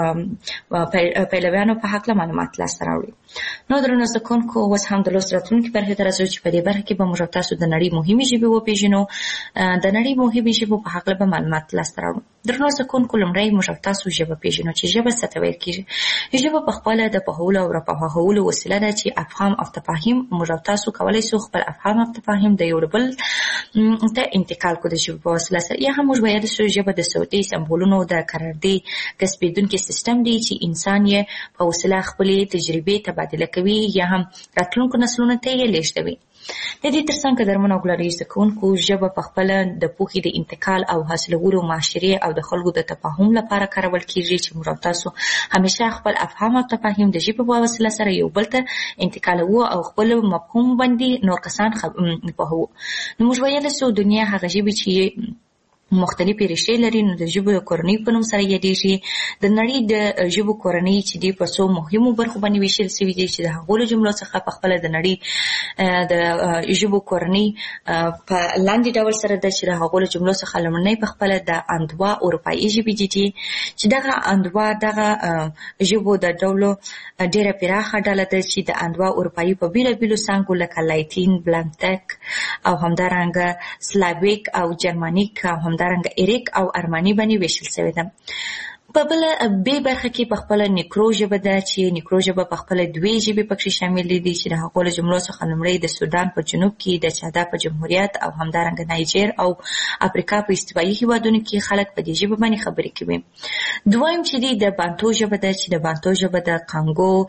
پیلویانو په هکله معلومات لاسته راوړي. نو درنو زده کوونکو اوس هم د لوست راتلونکي برخې ته راځو چې په دې برخه کې به موږ تاسو د نړۍ مهمې ژبې وپېژنو. د نړۍ مهمې ژبو په هکله به معلومات لاسته راوړو. درنو زده کوونکو لومړی موږ تاسو ژبه پېژنو چې ژبه څه ته ویل کېږي. ژبه په خپله د پوهولو او راپوهولو وسیله ده چې افهام او تفاهیم موږ تاسو کولی شو خپل افهام او تفاهیم د یو بل ته انتقال کړو د ژبې په وسیله سره. یا هم موږ ویلی شو ژبه د صوتي سمبولونو د کارردې کسبېدونکي سیستم دی چې انسان یې په وسیله خپلې تجربې تبادله کوي یا هم راتلونکو نسلونو ته یې لیږدوي. د دې تر څنګ قدرمنو او ګلالي زده کوونکو ژبه په خپله د پوهې د انتقال او حاصلولو معاشرې او د خلکو د تفاهم لپاره کارول کېږي چې موږ تاسو همیشه خپل افهام او تفاهم د ژبې په وسیله سره یو بل ته انتقالوو او خپل مفهوم باندې نور کسان پوهوو. نو موږ ویلی شو دنیا هغه ژبې چې مختلفې ریښې لري نو د ژبو د کورنۍ په نوم سره یادېږي. د نړۍ د ژبو کورنۍ چې دی په څو مهمو برخو باندې ویشل شوي دي چې د هغو له جملو څخه په خپله د نړۍ د ژبو کورنۍ په لاندې ډول سره ده چې د هغو له جملو څخه لومړنۍ په خپله د اندوا اروپایي ژبې دي چې دغه اندوا دغه ژبو د ډولو ډېره پراخه ډله ده چې د اندوا اروپایي په بېلابېلو څانګو لکه لاتین، بلانتک او همدارنګه سلاویک او جرمانیک او همدارنګه ایریک او ارماني باندې ویشل شوې ده. په بل به برخه کې په خپل نیکرو ژبه ده چې نیکرو ژبه په خپل دوی ژبې پکې شامل دي چې د هغو له جملو څخه لومړی د سودان په جنوب کې د چادا په جمهوریت او همدارنګه نایجر او افریقا په استوایي هیوادونو کې خلک په دې ژبه باندې خبرې کوي. دویم چې دی د بانتو ژبه ده چې د بانتو ژبه د کانګو،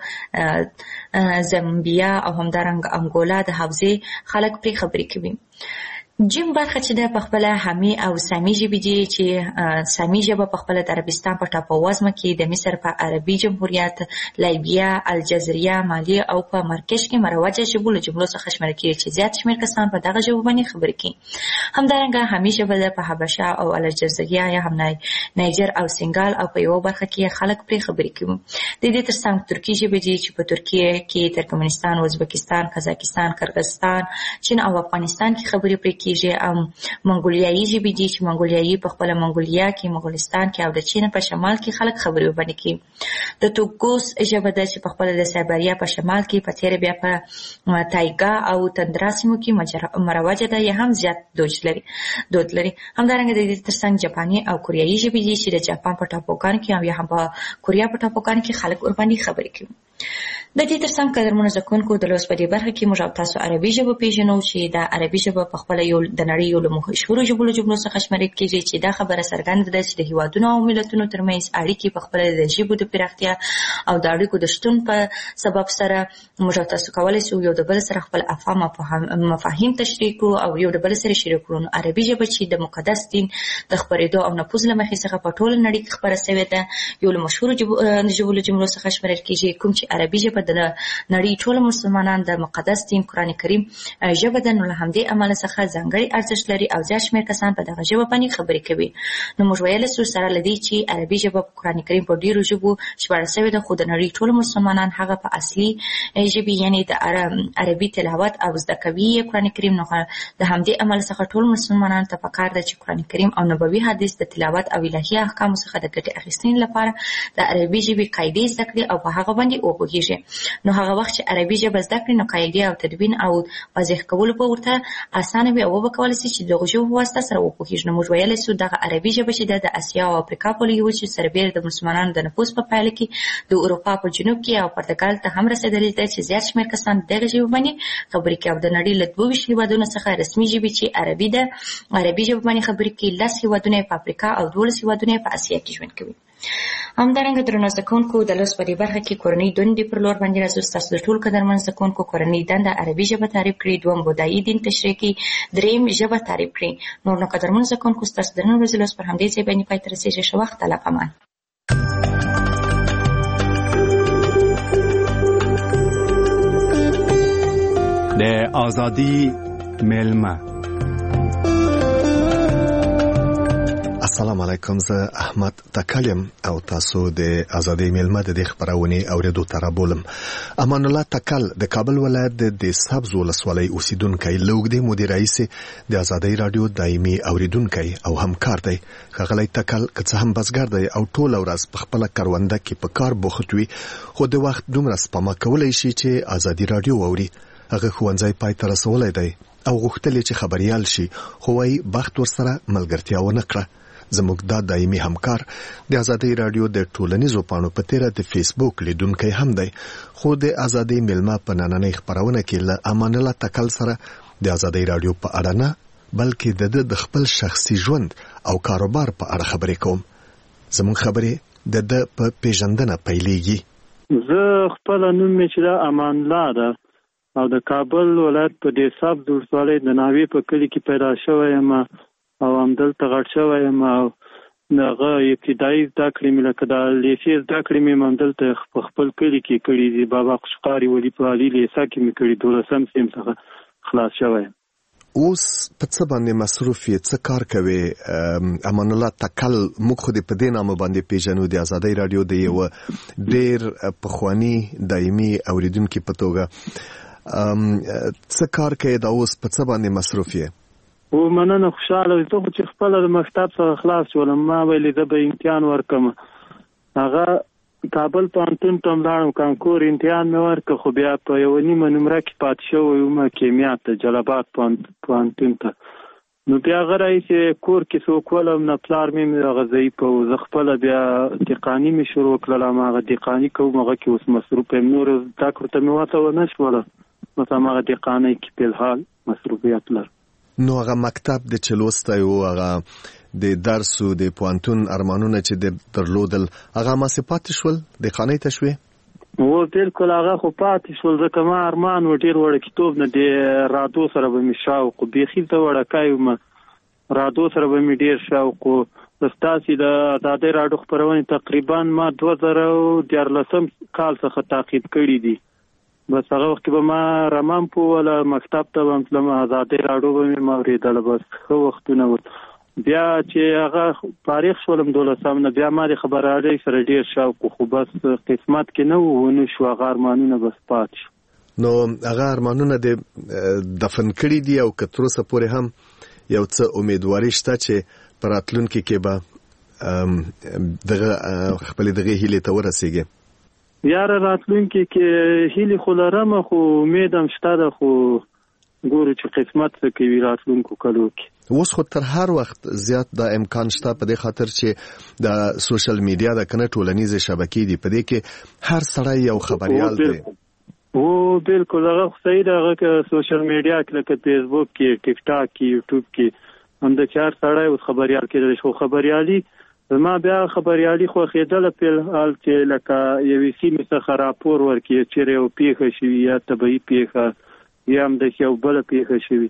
زامبیا او همدارنګه انګولا د حوزې خلک پرې خبرې کوي. جیم برخه چې ده په خپل حمی او سامی ژبې دي چې سامی ژبه په خپل د عربستان په ټاپووزمه کې د مصر په عربي جمهوریت، لایبیا، الجزیره، مالی او په مراکش کې مروجه ژبو له جملو څخه شمیرل کېږي چې زیات شمېر کسان په دغه ژبه باندې خبرې کوي. همدارنګه حمی ژبه ده په حبشه او الجزیره یا هم نایجر او سنګال او په یوه برخه کې خلک پرې خبرې کوي. د دې ترڅنګ ترکي ژبې دي چې په ترکیه کې، ترکمنستان، ازبکستان، قزاقستان، قرغیزستان، چین او افغانستان کې خبرې پرې کېږي. ام منګولیایي ژبې دي چې منګولیایي په خپل منګولیا کې، مغولستان کې او د چین په شمال کې خلک خبرې وبني کوي. د توګوس ژبه ده چې په خپل د سایبریا په شمال کې، په تیر بیا په تایګا او تندرا سیمو کې مروجه ده یا هم زیات دود لري دود لري. همدارنګه د دې ترڅنګ جاپاني او کوریایي ژبې دي چې د جاپان په ټاپوګانو کې او یا هم په کوریا په ټاپوګانو کې خلک ورباندې خبرې کوي. د دې ترڅنګ قدرمنو زده کوونکو د لوست په دې برخه کې موږ او تاسو عربي ژبه پیژنو چې د عربي ژبه په خپل یو د نړۍ یو له مشهورو ژبو له جملو څخه شمیرل کېږي چې دا خبره څرګنده ده چې د هیوادونو او ملتونو ترمنځ اړیکې په خپل د ژبو د پراختیا او د اړیکو د شتون په سبب سره موږ او تاسو کولی شو یو د بل سره خپل افهام او مفاهیم تشریح کړو او یو د بل سره شریک کړو. عربي ژبه چې د مقدس دین د خپرېدو او نفوذ له مخې څخه په ټوله نړۍ کې خپره شوې ده، یو له مشهورو ژبو له جملو څخه شمیرل کېږي. کوم چې عربي ژبه د نړۍ ټول مسلمانان د مقدس دین قرآن کریم ژبه ده، نو له همدې امله څخه ځانګړی ارزښت لري او زیات شمېر کسان په دغه ژبه باندې خبرې کوي. نو موږ ویلی سو سره له دې چې عربي ژبه په قرآن کریم په ډېرو ژبو ژباړل شوې ده، خو د نړۍ ټول مسلمانان هغه په اصلي ژبې یعنې د عربي تلاوت او زده کوي یې قرآن کریم. نو د همدې امله څخه ټول مسلمانانو ته پکار ده چې قرآن کریم او نبوي حدیث د تلاوت او الهي احکامو څخه د ګټې اخیستنې لپاره د عربي ژبې قاعدې زده کړي او په هغه باندې وپوهېږي. نو هغه وخت چې عربي ژبه زده کړي نو قاعدې او تدوین او واضح کولو په ورته اسانه وي او وکولی شي چې دغه ژبو په واسطه سره وپوهېږي. نو موږ ویلی سو دغه عربي ژبه چې ده د اسیا او افریقا په لویې وچې سربېره د مسلمانانو د نفوذ په پایله کې د اروپا په جنوب کې او پرتګال ته هم رسېدلې ده چې زیات شمېر کسان دغه ژبه باندې خبرې کوي. او د نړۍ له دوه ویشت هېوادونو څخه رسمي ژبې چې عربي ده عربي ژبه باندې خبرې کوي، لس هېوادونه یې په افریقا او دولس هېوادونه یې په اسیا کې ژوند کوي. همدارنګه درنو زده کوونکو د لوست په دې برخه کې کورنۍ دندې پر لور باندې راځو. ستاسو د ټول قدرمن زده کوونکو کورنۍ دنده عربي ژبه تعریف کړي، دویم بودایي دین تشریح کړي، دریم ژبه تعریف کړي. نور نو قدرمن زده کوونکو ستاسو د نن ورځې لوست پر همدې ځای باندې پای ته رسېږي. ښه وخت، الله پامان. د ازادي ملما. السلام علیکم، زه احمد تکلم او تاسو د ازادي ملما د خبرونه اوریدو ته رابولم. امان الله تکل د کابل ولایت د سبز ولسوالۍ اوسیدونکی لوګدي مدیر رئیس د ازادي رادیو دایمي اوریدونکی او همکار دی. خغلی تکل که څه هم بزګر دی او ټول ورځ په خپل کرونده کې په کار بوخت وي، خو د وخت دومره سپما کولای شي چې ازادي رادیو اوري. هغه ښوونځی پای ته رسولی دی او غوښتل چې خبريال شي، خو وايي بخت ورسره ملګرتیا ونه کړه. زموږ دا دایمي همکار د ازادي رادیو د ټولنیزو پاڼو په تیره د فیسبوک لیدونکی هم دی، خو د ازادي ملما په نننۍ خبرونه کې له امان الله تکل سره د ازادي رادیو په اړه نه بلکې د د خپل شخصي ژوند او کاروبار په اړه خبرې کوم. زموږ خبرې د د په پیژندنه پیلېږي. زه خپل نوم مې چې امان الله ده او د کابل ولایت په دې سبز ولسوالۍ د ناوې په کلي کې پیدا شوی یم او همدلته غټ شوی یم. او هغه ابتدایي زده کړې مې لکه د لیسې زده کړې مې همدلته په خپل کلي کې کړي دي. بابا قشقاري ولي په عالي لیسه کې مې کړي، دولسم صنف څخه خلاص شوی. اوس په څه باندې مصروف یې، څه کار کوي؟ امان الله تکل موږ خو دې په دې نامه باندې پیژنو د ازادي رادیو د یو ډېر پخواني دایمي اوریدونکي په توګه. څه کار کوي دا اوس په څه باندې مصروف یې؟ او مننه، خوشاله یم. ته خو چې خپل د مکتب څخه خلاص شولم، ما ویلې زه به امتحان ورکړم. هغه کابل پوهنتون ته لاړم، کانکور امتحان مې ورکړ، خو بیا په یوه نیمه نمره کې پاتې شوی وم کیمیا ته، جلال آباد پوهنتون ته. نو بیا هغه رایسې کور کې څوک ولم نه پلار مې هغه ضعیف و زه خپله بیا دقاني مې شروع کړله هماغه دقاني کوم هغه کې اوس مصروف یم نور زده کړو ته مې وته ونه شوله بس هماغه دقانۍ کې فلحال مصروفیت لرم. نو هغه مکتب د چې لوستی و هغه د درس و د پوهنتون ارمانونه چې د درلودل هغه هماسې پاتې شول دقانۍ ته شوې؟ و بالکل هغه خو پاتې شول ځکه ما ارمان و ډېر وړکتوب نه د رادو سره به مې شوق و بیخي ته وړکی وم رادو سره به مې ډېر شوق و ستاسې د ازادۍ راډیو خپرونې تقریبا ما دوه زره دیارلسم کال څخه تعقیب کړي دي بس هغه وخت به ما رمام پوله مکتب ته به تلم ازادۍ راډیو به مې اورېدله بس ښه وختونه و بیا چې هغه فارغ شولم دولسم نه بیا ما د خبريالۍ سره ډېر شوق خو بس قسمت کې نه و ونه شو هغه ارمانونه بس پات شو. نو هغه ارمانونه د دفن کړي دي او که تر اوسه پورې هم یو څه امیدواري شته چې په راتلونکي کې به دغه خپلې دغې هیلې ته ورسېږي؟ یاره راتلونکي کې هیلې خو لرم خو امید هم شته ده خو ګورو چې قسمت څه کوي راتلونکو کلو کې. اوس خو تر هر وخت زیات دا امکان شته په دې خاطر چې د سوشل میډیا د کنه ټولنیزې شبکې دي په دې کې هر سړی یو خبريال دی. او بالکل هغه صحیح ده هغه که سوشل میډیا کې لکه فیسبوک کې ټیک ټاک کې یوټیوب کې هم د چار سړی اوس خبريال کېدل شو خبريالي ما بیا خبريالي خو خېدل په حال چې لکه یوې سیمې څخه راپور ورکړي چې یو پیښه شوي یا طبيعي پیښه یا هم د یو بل پیښه شوي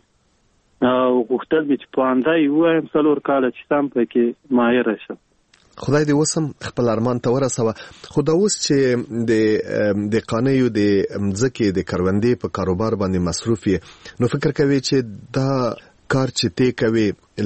او غوښتل مې چې پوهنځی ووایم څلور کاله چې سم پکې ماهره شم. خدای دې اوس هم خپل ارمان ته ورسوه. خو دا اوس چې د د قانیو د مځکې د کروندې په کاروبار باندې مصروف یې نو فکر کوي چې دا کار چې تی کوي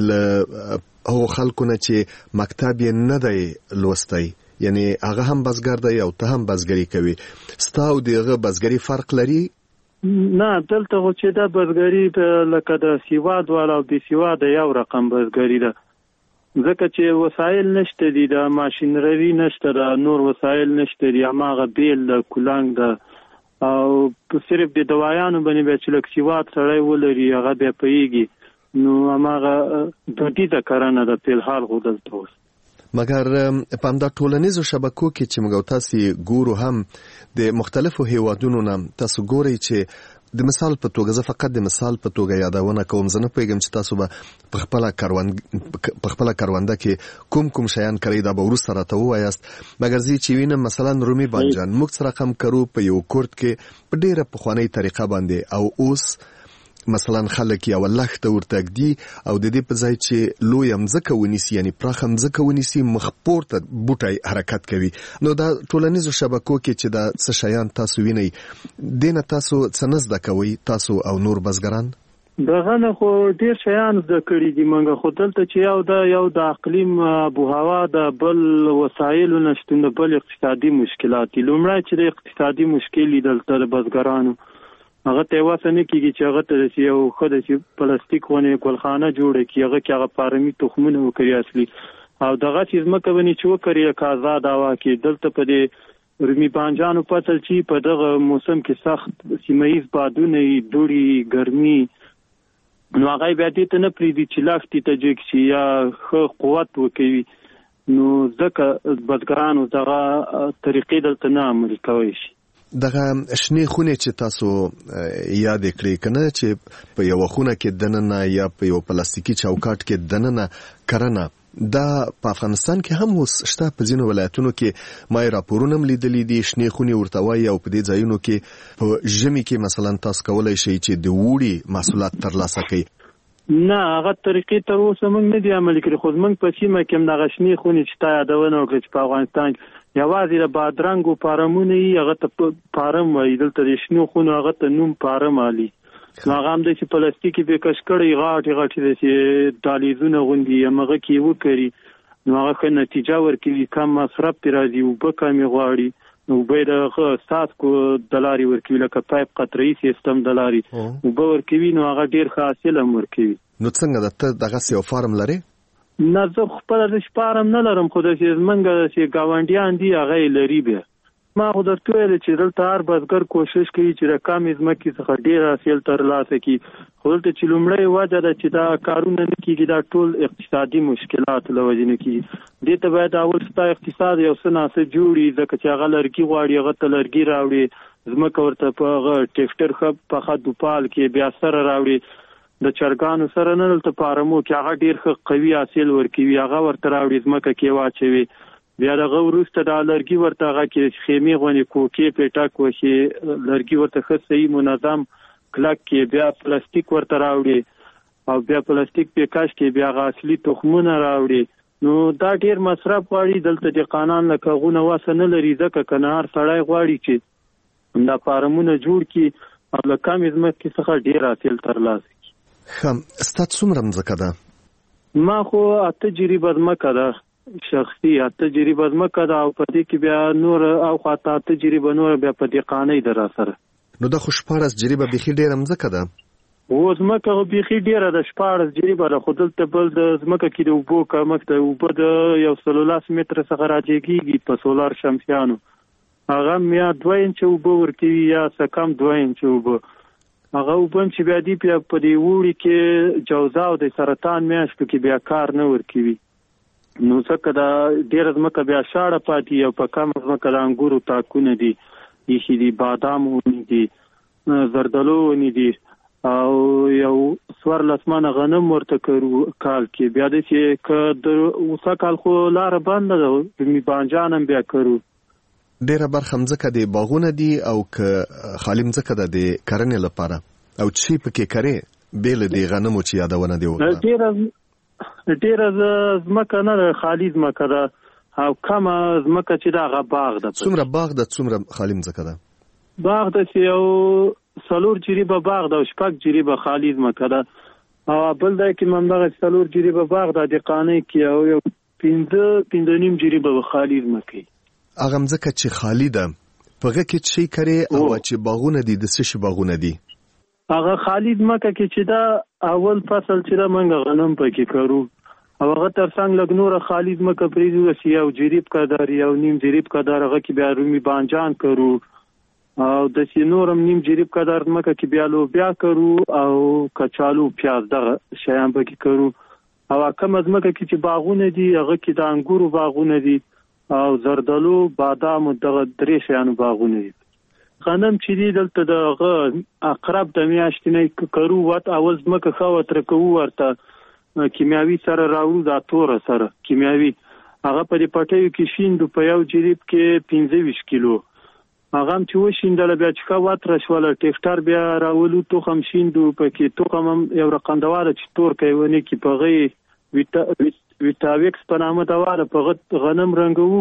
له هغو خلکو نه چې مکتب یې نه دی لوستی یعنی هغه هم بزګر دی او ته هم بزګري کوي ستا او د هغه بزګري فرق لري؟ نه دلته خو چې دا بزګري لکه د سیواد والا او بې سیواده یو رقم بزګري ده ځکه چې وسایل نشته دي د ماشینري نشته ده نور وسایل نشته دي هماغه بیل د کولنګ ده او صرف د دوایانو باندې به چې لک سیواد سړی ولري هغه بیا پوهېږي نو هماغه دودیزه کرنه ده فلحال خو دلته اوس. مګر په همدا ټولنیزو شبکو کې چې موږ تاسې ګورو هم د مختلفو هیوادونو نه تاسو ګورئ چې د مثال په توګه زه فقط د مثال په توګه یادونه کوم زه نه پوهېږم چې تاسو به په خپله کروند په خپله کرونده کې کوم کوم شیان کرئ دا به وروسته راته ووایاست مګر زه چې وینم مثلا رومي بانجان موږ سره هم کرو په یو کورت کې په ډېره پخوانۍ طریقه باندې او اوس مثلا خلک یو لښته ورته ږدي او د دې په ځای چې لویه مځکه ونیسي یعنی پراخه مځکه ونیسي مخ پورته بوټی حرکت کوي. نو دا ټولنیزو شبکو کې چې دا څه شیان تاسو وینئ دې نه تاسو څه نه زده کوئ تاسو او نور بزګران؟ دغه نه خو ډېر شیان زده کړي دي موږ خو دلته چې یو د یو د اقلیم آبوهوا د بل وسایلو نشتون د بل اقتصادي مشکلات دي. لومړی چې د اقتصادي مشکل دلته د بزګرانو هغه ته واسه نه کیږي چې هغه ته یو خدای چې پلاستیک ونه کولخانه جوړه کی هغه کې هغه فارمي تخمونه وکړي اصلي او دغه چیز مکه ونی چې وکړي کازاد هوا کې دلته په دې رومي بانجانو پتل چې په دغه موسم کې سخت سیمایي بادونه دوړي ګرمي نو هغه بیا دې ته نه پریدي چې لافتي ته جګ شي یا خو قوت وکړي نو ځکه بزګرانو دغه طریقې دلته نه عملي کوي شي. دغه شنې خونې چې تاسو یاد کړئ کنه چې په یو خونه کې دننه یا په یو پلاستیکي چوکاټ کې دننه کرنه دا په افغانستان کې هم اوس شته په ځینو ولایتونو کې ما راپورونه لیدلي دي شنې خونې ورته وایي او په دې ځایونو کې په ژمي کې مثلا تاسو کولی شئ چې د وړي محصولات ترلاسه کړئ. نه هغه طریقې تر اوسه موږ نه دي عملي کړي خو موږ په سیمه کې هم دغه شنې خونې چې تا یادونه وکړه چې په افغانستان کې یوازې د بادرنګو فارمونه یې هغه ته فارم وایي دلته د شنو خونو هغه ته نوم فارم علي هغه هم د چې پلاستیکي به کش کړی غاټي غاټي د چې دالیزونه غوندي هغه کې وکړي نو هغه ښه نتیجه ورکوي کم مصرف پرې راځي اوبه کمې غواړي نو اوبه د هغه څاڅکو د لارې ورکوي لکه پایپ قطره‌ایي سیستم د لارې اوبه ورکوي نو هغه ډېر ښه حاصل هم ورکوي. نو څنګه ده ته دغسې یو فارم لرې؟ نه زه خپله د فارم نه لرم خو داسې زمونږ داسې ګاونډیان دي هغه یې لري بیا ما خو درته ویل چې دلته هر بزګر کوشش کوي چې د کمې ځمکې څخه ډېر حاصل ترلاسه کړي، خو دلته چې لومړی وجه ده چې دا کارونه نه کېږي، دا ټول اقتصادي مشکلات له وجې نه کېږي. دې ته باید اول ستا اقتصاد یو څه ناسه جوړي، ځکه چې هغه لرګي غواړي، هغه ته لرګي راوړي، ځمکه ورته په هغه ټیکټر ښه پخه دوپال کې بیا سره راوړي، د چرګانو سره نه دلته پارمو کې هغه ډېر ښه قوي حاصل ورکوي، هغه ورته راوړي ځمکه کې واچوي، بیا دغه وروسته دا لرګي ورته هغه کې خیمې غونې کوکې پېټک وشي، لرګي ورته ښه صحیح منظم کلک کې، بیا پلاستیک ورته راوړي او بیا پلاستیک پیکاش کې بیا هغه اصلي تخمونه راوړي. نو دا ډېر مصرف غواړي. دلته دهقانان له کاغونه وسه نه لري، ځکه که نه هر سړی غواړي چې دا فارمونه جوړ کړي او له کمې ځمکې څخه ډېر حاصل ترلاسه کړي. ښه، ستا څومره ځمکه ده؟ ما خو اته جریبه ځمکه ده، شخصي اته جریبه ځمکه ده، او په دې کې بیا نور او خواته اته جریبه نور بیا په دهقانۍ ده را سره. نو دا خو شپاړس جریبه بیخي ډېره ځمکه ده. و ځمکه بیخي ډېره ده، شپاړس جریبه ده، خو دلته بل د ځمکه کې د اوبو کمښت ده. اوبه د یو سل لس متره څخه راجېږي په سولر شمسیانو، هغه یا دوه انچه اوبه ورکوي یا څه کم دوه انچه اوبه. هغه اوبه هم چې بیا دي بیا په دې اوړي کې جوزا او د سرطان میاشتو کې بیا کار نه ورکوي. نو ځکه دا ډېره ځمکه بیا شاړه پاتې، او په کمه ځمکه د انګورو تاکونه دي ایښي دي، بادام ونې دي، زردالو ونې دي، او یو څوارلس منه غنم ورته کرو کال کې. بیا دی چې که د اوسه کال خو لاره بنده ده، بانجان هم بیا کرو. ډېره برخه مځکه د باغونه دي او که خالي مځکه ده د کرنې لپاره، او چې پکې کرې بېله د غنمو چې یادونه دې وکړه؟ ډېره ډېره ځمکه نه ده، خالي ځمکه ده، او کمه ځمکه چې ده هغه باغ ده. څومره باغ ده، څومره خالي مځکه ده؟ باغ ده چې یو څلور جریبه باغ ده او شپږ جریبه خالي ځمکه ده، او بل ځای کې همدغه څلور جریبه باغ ده دهقانۍ کې، او یو پنځه پنځه نیم جریبه خالي ځمکه. هغه مځکه چې خالي ده په هغه کې څه کرې، او چې باغونه دي د څه شي باغونه دي؟ هغه خالي ځمکه کې چې دا اول فصل چې دا موږ غنم پکې کرو، او هغه ترڅنګ لږ نوره خالي ځمکه پرېږدو چې یو جریب قدر یو نیم جریب قدر هغه کې بیا رومي بانجان کرو، او داسې نور هم نیم جریب قدر ځمکه کې بیا لوبیا کرو او کچالو پیاز دغه شیان پکې کرو. او کومه ځمکه کې چې باغونه دي هغه کې د انګورو باغونه دي او زردالو، بادام، دغه درې شیانو باغونه دي. غنم چې دی دلته دغه اقرب د میاشتې نه کرو، وت اول ځمکه ښه وتره کوو، ورته کیمیاوي سره راوړو، دا توره سره کیمیاوي، هغه په دې پټیو کې شیندو په یو جریب کې پنځه ویشت کیلو. هغه هم چې وشیندله بیا چې ښه وتره شوله، ټیکټر بیا راولو، تخم شیندو پکې، تخم هم یو رقندواره چې تور کوي ونه کې په هغې ویټاویکس په نامه دوا ده، په هغه غنم رنګوو،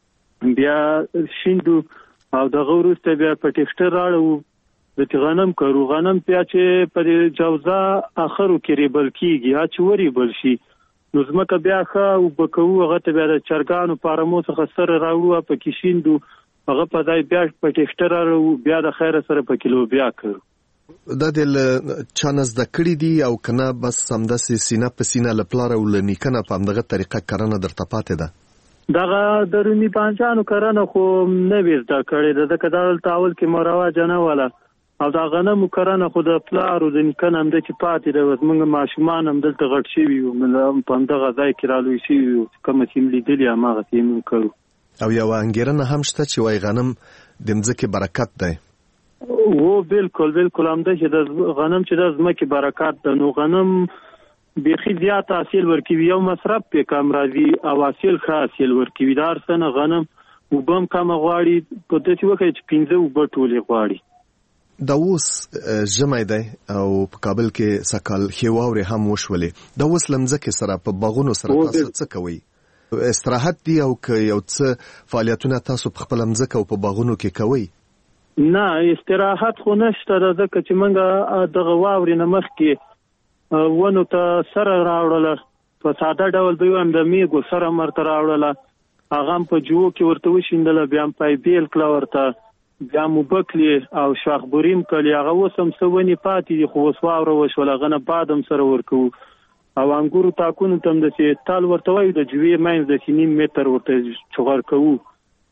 بیا شیندو، او دغه وروسته بیا په ټیکټر راړو د غنم کرو. غنم بیا چې په دې جوزا اخرو کې ریبل کېږي، هغه چې وریبل شي نو ځمکه بیا ښه اوبه کوو، هغه ته بیا د چرګانو پارمو څخه سره راوړو، پکې شیندو، هغه په ځای بیا په ټیکټر راړو، بیا د خیره سره په کیلو بیا کرو. دا د چا نه زده کړي دي او کنه بس همداسې سینه په سینه له پلار او له نیکه نه په همدغه طریقه کرنه درته پاتې ده؟ دغه د رومي بانجانو کرنه خو نه وې زده کړې ده، ځکه دا دلته اول کې مروجه نه وله، او د غنمو کرنه خو د پلار او د نیکه نه همداسې پاتې ده. زموږ ماشومان هم دلته غټ شوي وو، په همدغه ځای کې رالوی شوي وو، کومه چې مې لیدلي هماغسې یې موږ کوو. او یوه انګېرنه هم شته چې وایي غنم د مځکې برکت دی. و بالکل بالکل همدا چې د غنم چې د ځمکې برکت ده، نو غنم بیخي زیات حاصل ورکوي، یو مصرف پې کم راځي او حاصل ښه حاصل ورکوي. د هر څه نه غنم اوبه هم کمه غواړي، په داسې وکړي چې پنځه اوبه ټولې غواړي. دا اوس ژمی دی او په کابل کې سږکال ښې واورې هم وشولې، دا اوس له مځکې سره په باغونو سره تاسو څه کوئ؟ استراحت دی او که یو څه فعالیتونه تاسو په خپله مځکه او په باغونو کې کوئ؟ نه، استراحت خو نشته ده، ځکه چې موږ دغه واورې نه مخکې ونو ته سره راوړله، په ساده ډول به ووایم د میږو سره هم ورته راوړله، هغه هم په جوو کې ورته وشیندله، بیا هم پایبیل کړه، ورته بیا هم اوبه کړې او شاخبوري هم کړلې. هغه اوس هم څه ونې پاتې دي، خو اوس واوره وشوله، هغه نه باد هم سره ورکوو. او انګورو تاکونو ته هم داسې تال ورته وایو، د جوې منځ داسې نیم متر ورته چغار کوو،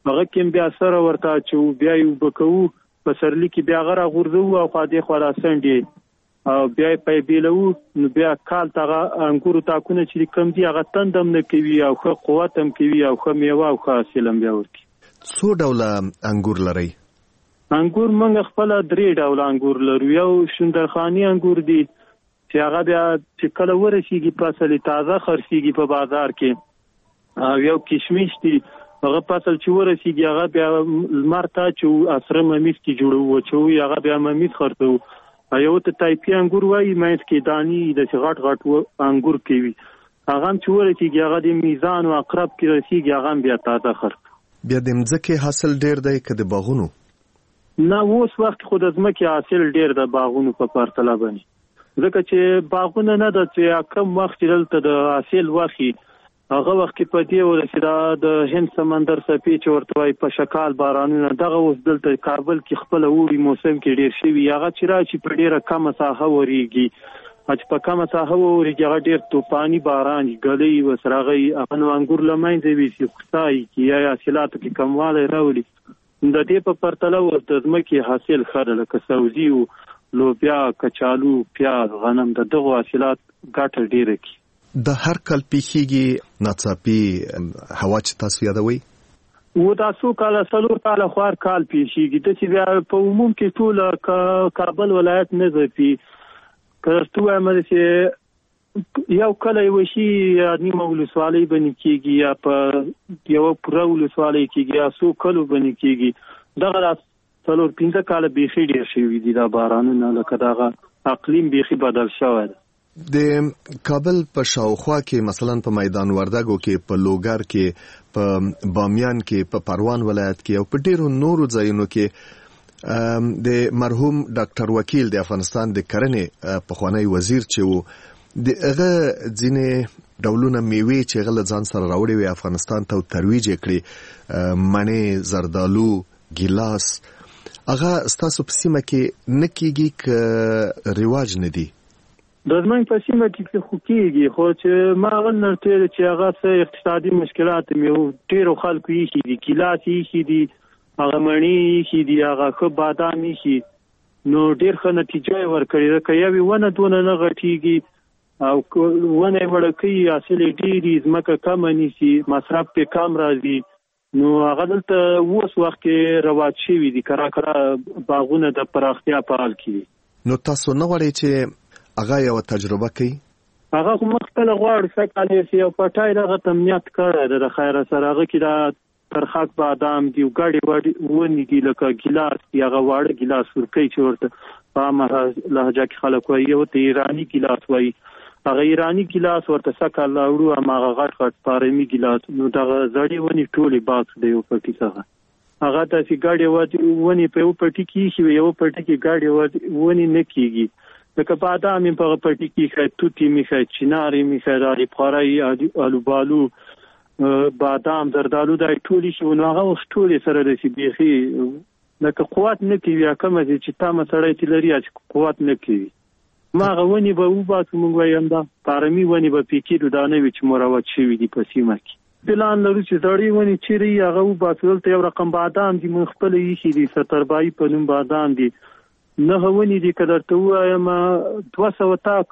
هغه کې بیا سره ورته چې بیا یو بکو په سرلی کې بیا غره غورځو او خو دې خلا سنډي او بیا په بیلو نو بیا کال تاغه انګورو تاکونه چې کم دي هغه تندم نه کوي او خو قوت هم کوي او خو میوه او حاصل هم بیا ورکي. څو ډوله انګور لري؟ انګور موږ خپل درې ډوله انګور لرو. یو شندرخانی انګور دي چې هغه بیا چې کله ورسیږي فصل تازه خرڅيږي په بازار کې، او یو کشمیش دي هغه فصل چې ورسیږي هغه بیا لمر ته چې اسره ممیز کې جوړو چې هغه بیا ممیز خرڅو. یو ته تایپی انګور وایي مېز کې دانی د غټ غټ انګور کوي، هغه هم چې ورسیږي هغه د میزان او اقرب کې رسیږي هغه بیا تازه خرڅ. بیا د مځکې حاصل ډیر دی که د باغونو؟ نه اوس وخت خو د ځمکې حاصل ډیر د باغونو په پرتله باندې، ځکه چې باغونه نه د چې کم وخت دلته د حاصل واخی هغه وخت کې په دې ورسېدا د هند سمندر څپې چې ورته وایي په شکال بارانونه دغه اوس دلته کابل کې خپل اوړي موسم کې ډیر شوي، هغه چې راشي په ډیره کمه ساحه وریږي، چې په کمه ساحه وریږي هغه ډیر طوفاني باران ګلۍ وسراغي هغه نو انګور لمنځه ویسي خدای کې یا حاصلاتو کې کموالی راولي. د دې په پرتله ورته ځمکې حاصل ښه لکه سبزي او لوبیا کچالو پیاز غنم د دغو حاصلات ګټه ډیره کی. د هر کال پیخیږي ناڅاپي هوا چې تاسو یادوي؟ و تاسو کال څلور کال خوار کال پیخیږي د چې بیا په عموم کې ټول کابل ولایت نه ځي کله امر چې یو کله یو شي نیمه ولسوالۍ باندې کېږي یا په یو پوره ولسوالۍ کېږي یا څو کلو باندې کېږي. دغه څلور پنځه کال بیخي ډیر شوي دي دا بارانونه، لکه دغه اقلیم بیخي بدل شوی دی. د کابل په شاوخوا کې مثلا په میدان وردګو کې په لوګر کې په بامیان کې په پروان ولایت کې او په ډیرو نورو ځایونو کې د مرحوم ډاکټر وکیل د افغانستان د کرنې پخوانی وزیر چې وو د هغه ځینې ډولونه میوې چې هغه له ځان سره راوړي وي افغانستان ته ترویج کړي، مڼې، زردالو، ګیلاس، هغه ستاسو په سیمه کې نه کېږي که رواج نه دي؟ د زمونږ په سیمه کې خو کېږي، خو چې ما ونرته چې هغه څه اقتصادي مشکلات مې ډېرو خلکو ایښي دي، ګیلاس ایښي دي، هغه مڼې ایښي دي، هغه ښه بادام ایښي، نو ډېر ښه نتیجه یې ورکړې ده. که یوې ونه دونه نه غټېږي او ونه یې وړه کوي حاصل یې ډېر وي، ځمکه کمه نیسي، مصرف پرې کم راځي، نو هغه دلته اوس وخت کې رواج شوي دي کرا کرا باغونه د پراختیا په حال کې دي. نو تاسو نه غواړئ چې هغه یو تجربه کوي؟ هغه خو مخکله غواړي څکه چې یو پټای دغه تمنیت کړی دی د خیره سره، هغه کې دا ترخک بادام دي او ګاډي وړي ونې دي لکه ګیلاس دي، هغه واړه ګیلاس ورکوي چې ورته په عامه لهجه کې خلک وایي، یو ته ایراني ګیلاس وایي، هغه ایراني ګیلاس ورته څکه لاوړو هماغه غټ غټ پارمي ګیلاس، نو دغه زړې ونې ټولې باغ دی یو پټي څخه هغه داسې ګاډي ونې په یو پټي کې ایښي، یو پټي کې ګاډي ونې نه کېږي، لکه بادام مې په پټي کې ښه توتي مې ښه چنارې مې ښه داري بخارۍ الوبالو بادام زردالو دا ټولې شي، نو هغه وخت ټولې سره رسي بیخي لکه قوت نه کوي، کومه چې تامه سړی تی لري چې قوت نه کوي. ما هغه ونې به وباسو موږ وایم دا پارمي ونې به پیکېدو دا نه وي چې مروج شوي دي په سیمه کې. پلان لرو چې زړې ونې چیرې هغه وباسو، دلته یو رقم بادام دي موږ خپله ایښي دي، ستربایي په نوم بادام دي، نه ونې دي که درته ووایم دوه سوه تاک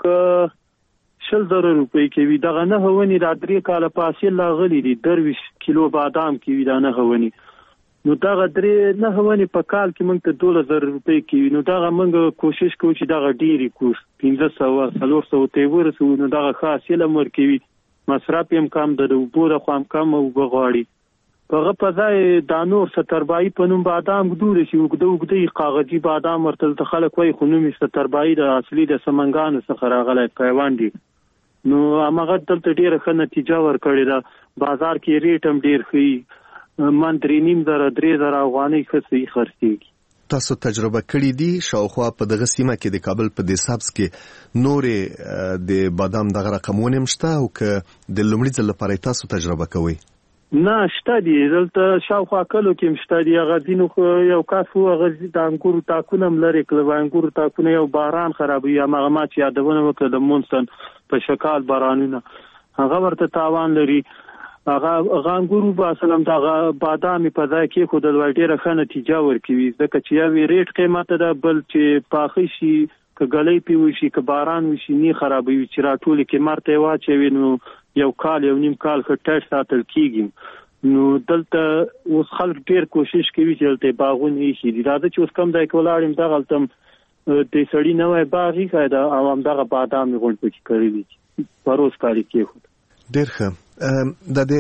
شل زره روپۍ کوي، دغه نه ونې دا درې کاله په حاصل راغلي دي، درویشت کیلو بادام کوي دا نه ونې، نو دغه درې نه ونې په کال کې موږ ته دولس زره روپۍ کوي، نو دغه موږ کوشش کوو چې دغه ډېرې کړو، پنځه سوه څلور سوو ته یې ورسوو، نو دغه ښه حاصل هم ورکوي، مصرف یې هم کم ده، د اوبو د خوا هم کم اوبه غواړي. هغه په ځای دا نور ستربایي په نوم بادام ګدولی شي، اوږده اوږده کاغذي بادام ورته دلته خلک وایي، خو نوم یې ستربایي د اصلي د سمنګانو څخه راغلی پیوند دي، نو هماغه دلته ډېره ښه نتیجه ورکړې ده، بازار کې ریټ هم ډېر ښه، من درې نیم زره درې زره افغانۍ ښه صحیح خرڅېږي. تاسو تجربه کړې دي شاوخوا په دغه سیمه کې د کابل په دې سبز کې نورې د بادام دغه رقمونه هم شته او که د لومړي ځل لپاره تاسو تجربه کوئ؟ نه شته دي، دلته شاوخوا کلو کې هم شته دي، هغه ځینو خو یو کس و هغه د انګورو تاکونه هم لرې کړل، انګورو تاکونه یو باران خرابوي، هماغه ما چې یادونه وکړه د مونسن په شکال بارانونه هغه ورته تاوان لري، هغه غانګورو با سلام دا بادام په ځای کې خو د ډیره ښه نتیجه ورکوي ځکه چې یو ریټ قیمت ده بل چې پاخه شي که ګلې پیوي شي که باران وشي نه خرابوي چې راټول کې مرته واچوي نو یو کال یو نیم کال خټه ساتل کیږي نو دلته اوس خلک ډیر کوشش کوي چې دلته باغونه شي راځي چې اوس کم ځای کې ولاړم دا غلطم د سړی نوې باغی خایدا او هم دغه بادام غونډ پکې کړی دي پروس کاری کې خو ډیر ښه د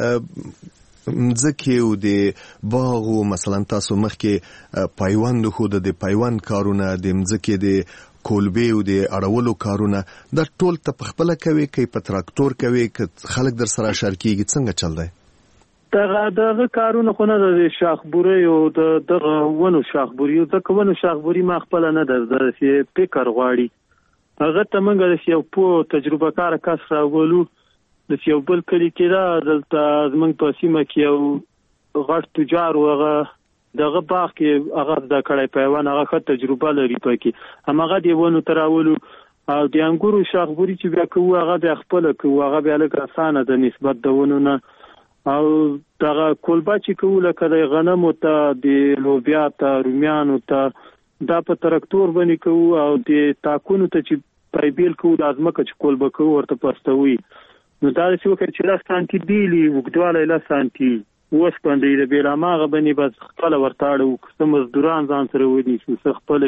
دې مځکه او د باغ او مثلا تاسو مخکې پایوند خو د پایوند کارونه د مځکه د کولبي او د اړولو کارونه د ټول ته خپل کوي کې په تراکتور کوي ک خلک در سره شریکيږي څنګه چل دی دغه دغه کارونه خو نه د شاخبوري او د دغه ونو شاخبوري او د ونو شاخبوري ما خپل نه د فکر غواړي هغه ته موږ د یو په تجربه کار کس راولو د یو بل کلی کې دا دلته زمونږ په سیمه کې یو غټ تجار وغه دغه باغ کې هغه د کړای پیوان هغه ښه تجربه لري پکې همغه دی ونه تراولو او د انګورو شاخبوري چې بیا کوو هغه د خپل کوو هغه بیا لکه اسانه د نسبت د ونو نه او دغه کولبا چې کوو لکه د غنمو ته د لوبیا ته رومیانو ته دا په تراکتور باندې کوو او د تاکونو ته چې پایبیل کوو د ازمکه چې کولبا کوو ورته پستوي نو دا چې وکړي چې لاس سانتي دیلی وګدواله لاس سانتي اوس باندې د بیراماغه باندې بس خپل ورتاړو کوم مزدوران ځان سره ودی چې خپل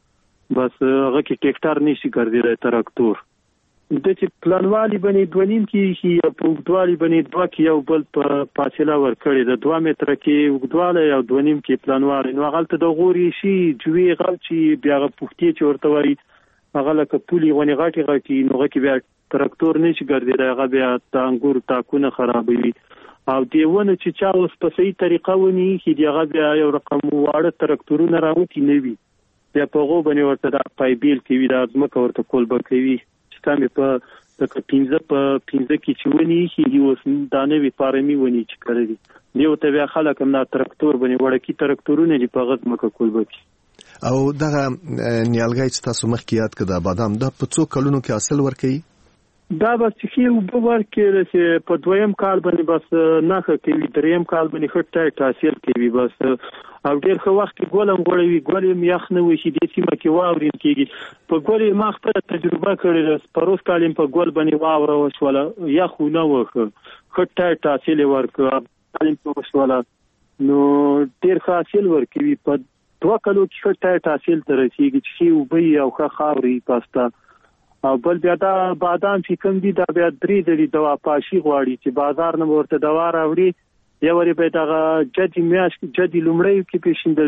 بس هغه کې ټریکټر نشي ګرځي تراکتور د چې پلانوالي باندې دونیم کې هي په وګدوالي باندې دوا کې یو بل په فاصله ورکړي د دوه متر کې وګدواله یو دونیم کې پلانوالي نو غلطه د غوري شي جوی غل چې بیا پوښتې چې ورته وایي هغه لکه پولي غونی غاټي غاټي نو غکه بیا تراکتور نشي ګرځي هغه بیا تانګور تاکونه خرابوي او دیونه چې چا اوس په صحیح طریقه ونی چې هغه بیا یو رقم واړه تراکتورونه راوتی نه وي بیا په غو باندې ورته د پایبیل کوي د ازمکه ورته کولبه کوي کامه په د پینځه په پینځه کې چې ونی هي اوس دانه وی پارمي ونی چې کړی دی او ته بیا خلک هم د تراکتور باندې وړکی تراکتورونه دی په غږ مکه کولبه کی او دغه نیالګای چې تاسو مخکې یاد کړه بادام د په څو کلونو کې حاصل ورکړي دا بس چې وب ورکړي چې په دویم کال باندې بس نه کوي دریم کال باندې خټه حاصل کوي بس او ډیر خو وخت ګولم غوړوي ګولم یخ نه وي چې د سیمه کې واورین کېږي په ګولې ما خپل تجربه کړې ده پروس کالم په ګول باندې واوره وشوله یخ نه وخه خټه حاصل ورکړه کالم په وشوله نو ډیر حاصل ورکوي په دوه کلو کې خټه حاصل تر رسیدي چې وبي او ښه خاوري پاستا او بل بیا دا بادام چې کوم دي دا بیا درې درې دوا پاشي غواړي چې بازار نه ورته دوا راوړي یا وری به دا جدي میاش جدي لومړی کې پیښیندل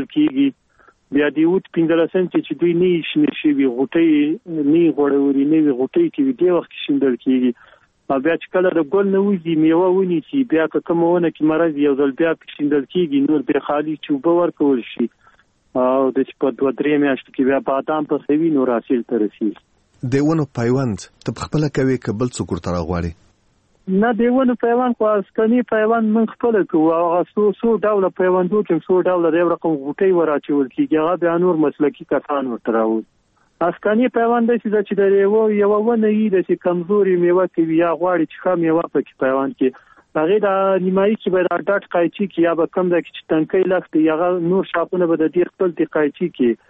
کیږي بیا دی وټ پینځلسم چې دوی نه شنه شي وي غټي نه غوړوري نه وي غټي کې دی وخت شیندل کیږي او بیا چې کله د ګل نه وځي میوه ونی چې بیا کومونه کې مرز یو ځل بیا پیښیندل کیږي نور به خالی چوبه ورکول شي او د په دوه درې میاشتو کې بیا بادام په سوي نور حاصل ترسي دیونه پایوند ته خپل کوي کبل څوک تر غواړي نه دیونه پیوند خو اسکنی پیوند من خپل کوو هغه سو سو ډول پیوندو چې سو ډول د رقم غوټي وراچول کیږي هغه بیا نور مسلکی کسان ورتراو اسکنی پیوند چې د یو یو ونه یی د کمزوري میوه کوي یا غواړي چې خام میوه په پیوند کې هغه د نیمایي چې به د ډاټ قایچی کې یا به کم د چې تنکي لخت یا نور شاپونه به د دې خپل د قایچی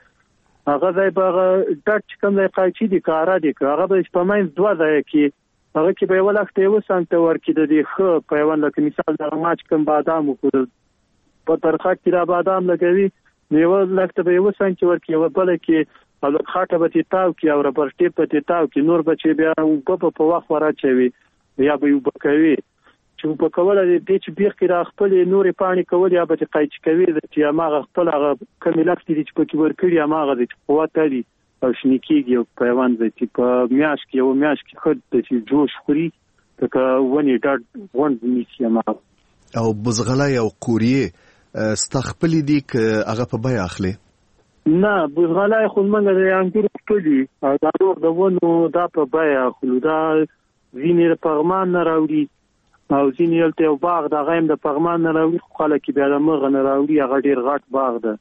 کې هغه ځای به ډاټ کم د قایچی د کارا دي هغه به په ماین دوه ځای کې هغه کې به ولخت یو سنت ورکې د دې خو پیوند لکه مثال د ماچ کم بادام وکړ په ترخه کې را بادام لګوي نیو لخت به یو سنت ورکې و بل کې او خاطه به تاو کې او ربر ټیپ په تاو کې نور بچي بیا په په وخت وراچوي یا به یو بکوي چې په کوله دې چې بیخ کې را خپل نورې پانی کول یا به قایچ کوي چې ماغه خپل هغه کمیلک دي چې په کې ورکړي ماغه دې قوت لري او شنیکیږي او پیوند دي چې په میاش کې یو میاش کې خود د چې جوش خوري تک ونی ډاټ وند نیسی ما او بزغلای او قوریه استخپل دي ک هغه په بیا اخلي نه بزغلای خو موږ د انګور خپلي او دا نور د ونو دا په بیا اخلو دا ویني پغمان نه راوړي او ځینې یلته یو باغ د غیم د پغمان نه راوړي خو خلک بیا د مغه نه راوړي هغه ډیر غټ باغ ده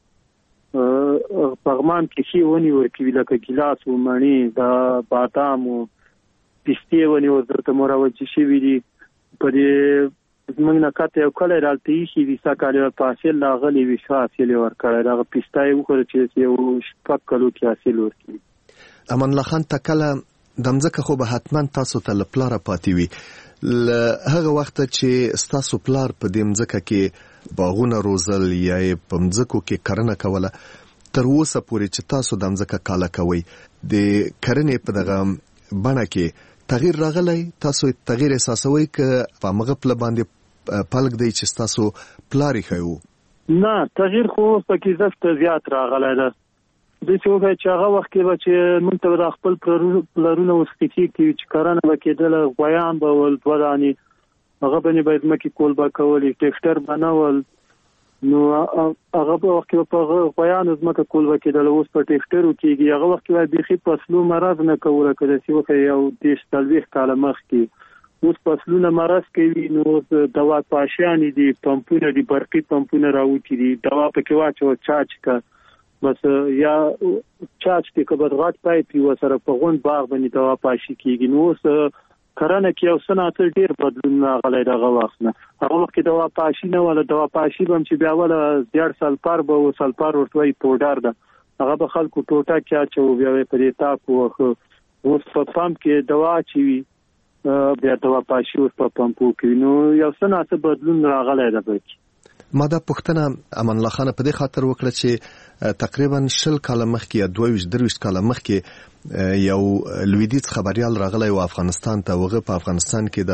پغمان کې شي ونی ورکوي لکه ګلاس او مڼي د بادام او پستې ونی ورته مروج شي وي په دې موږ نه کته یو کله رالتي شي د سکاله پاسل لاغلی وی شاسل ورکړه دا پستای وکړه چې یو شپږ کلو کې حاصل ورکړي. امان الله خان تکله دمځکه خو به حتما تاسو ته لپاره پاتې وي هغه وخت چې تاسو پلار په دې مځکه کې باغونه روزل یا په مځکو کې کرنه کوله تر اوسه پورې چې تاسو د مځکه کاله کوي د کرنې په دغه بڼه کې تغییر راغلی تاسو تغییر احساسوي که په مغه پل باندې پلک دی چې تاسو پلاری خو نه تغییر خو پکې زفت زیات راغلی ده د څه وخت چې هغه وخت کې چې موږ ته د خپل پلرونو وسختی کې چې کارانه وکیدل غویان به ول ورانی هغه باندې باید مکه کول با کول ټریکټر بنول نو هغه په وخت کې په غویان زمکه کول وکیدل اوس په ټریکټر کېږي هغه وخت کې بيخي فصلو مرض نه کوله کله چې وخت یو دیش تلويخ کاله مخ کې اوس فصلونه مرض کوي نو دوا پاشانی دي پمپونه دي برقي پمپونه راوتی دي دوا پکې واچو چاچ کا بس یا چاچ کې کبد غټ پای پی وسره په غون باغ باندې دوا پاشي کېږي نو اوس کرنه کې او صنعت ډیر بدلون راغلی دغه وخت نه هغه وخت کې دوا پاشي نه ولا دوا پاشي بم چې بیا ولا زیات سلفر به او سلفر ورتوي پودر ده هغه به خلکو ټوټه کې اچو بیا په دې تاکو اوس په پمپ کې دوا چی وی بیا دوا پاشي اوس په پمپو کې نو یو صنعت بدلون راغلی ده بچ ما دا پښتنه امان الله خان په دې خاطر وکړه چې تقریبا شل کاله مخکې یا دوه درويشت کاله مخکې یو لویدیز خبريال راغلی و افغانستان ته وغه په افغانستان کې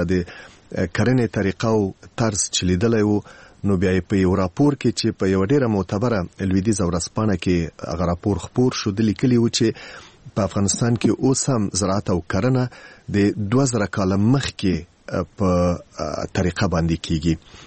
د کرنې طریقه او طرز چلیدلی و نو بیا په یو راپور کې چې په یو ډیره معتبره لویدیز ورسپانه کې هغه راپور خبر شو د لیکلي و چې په افغانستان کې اوس هم زراعت او کرنه د دوه زره کاله مخکې په طریقه باندې کیږي.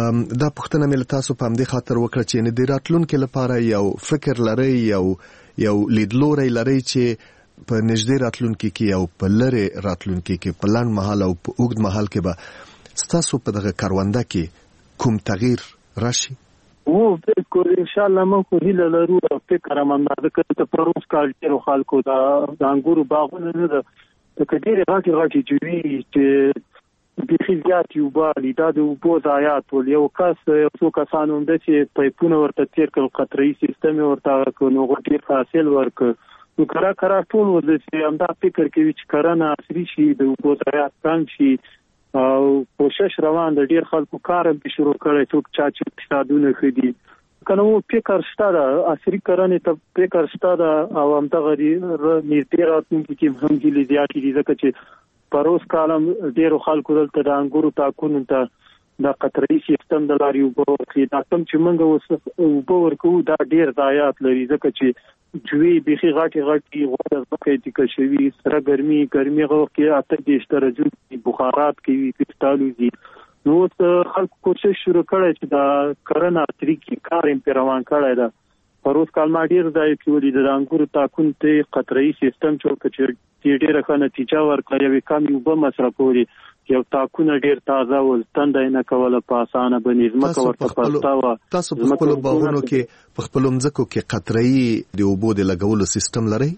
دا پښتنه مل تاسو په همدې خاطر وکړه چې نه د راتلونکو لپاره یو فکر لري یو یو لیدلوري لري چې په نږدې راتلونکو کې او په لری راتلونکو کې په لاند محل او په اوږد محل کې به تاسو په دغه کارونده کې کوم تغییر راشي او بالکل ان شاء الله مو خو هیله لرو او فکر مندازه کړه ته پروس کال ډیرو خلکو دا د انګورو باغونه نه ده د کډيري غاټي غاټي جوړي چې بيخي زیات یو بالي دا د وبو ضایعات ول یو کس یو څو کسانو د چې پایپونه ورته تیر کړ قطري سیستم ورته کوو غوټي حاصل ورک نو کرا کرا ټول ول چې همدا فکر کوي چې کرنه اصلي شي د وبو ضایعات کم شي او کوشش روان د ډیر خلکو کار به شروع کړي څوک چا چې اقتصادونه خدي کنه وو فکر ستاره اصلي کرنه ته فکر ستاره او همدا غري نیټه راتونکي کې هم دي زیات دي ځکه چې پروس کالم ډیرو خلکو دلته د انګورو تاکونو ته د قطري سیستم د لاري وبو کې دا کوم چې موږ اوس وبو ورکو دا ډیر ضایعات لري ځکه چې جوی بيخي غاټي غاټي غوډه ځکه چې کشوي سره ګرمي ګرمي غو کې اته دیش درجه بخارات کوي کټالو دي نو خلکو کوشش شروع کړي چې دا کرنه طریقې کار هم روان کړي دا پروس کال ما ډیر ځای کې ولې د انګورو تاکون ته قطري سیستم جوړ کړي چې ډیره ښه نتیجه ورکړي وي کم یو به مصرفوري یو تاکونه ډیر تازه ول تندای نه کوله په اسانه باندې ځمکه ورته پستاوه تاسو په خپل باغونو کې په خپل مځکو کې قطري د اوبو د لګولو سیستم لري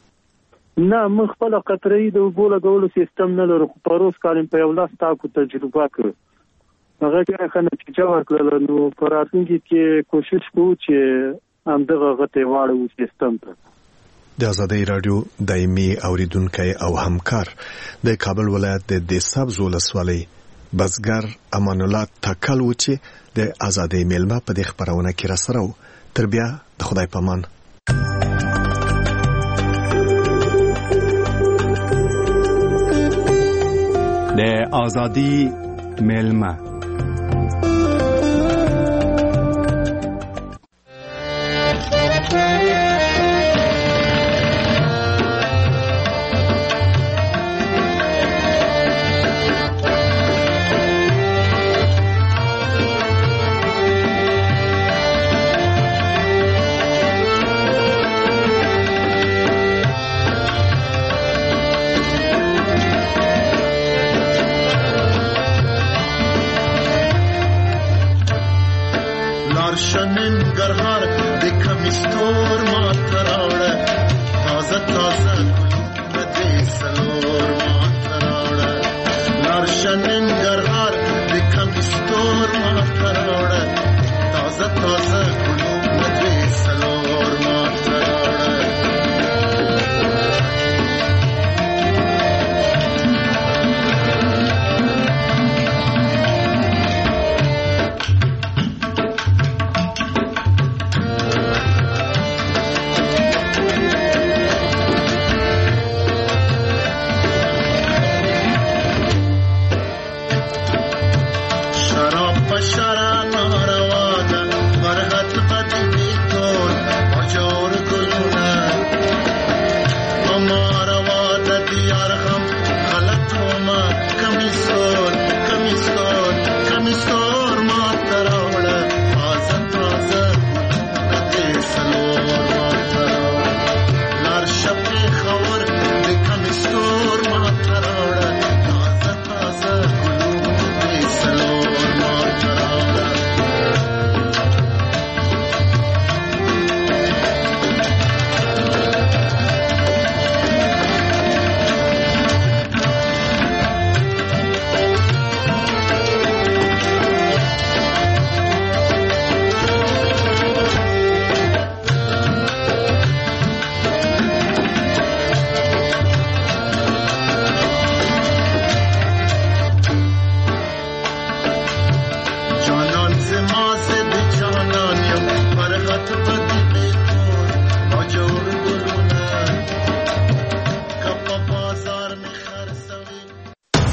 نه موږ خپل قطري د اوبو لګولو سیستم نه لرو پروس کال په یو لاس تاکو تجربه کړو هغه ډیره ښه نتیجه ورکړه نو پراتونکي کې کوشش کوو چې همدغه غته واړو سیستم ته د آزادۍ رادیو دایمي اوریدونکو او همکار د کابل ولایت د دیساب ولسوالۍ بزګر امان الله تکل و چې د آزادۍ میلمه په دې خبرونه کې را سره و تر بیا د خدای پامان د آزادۍ میلمه Shannon Garhar, they come to store. ما ته راوړه تازه تازه ګلونه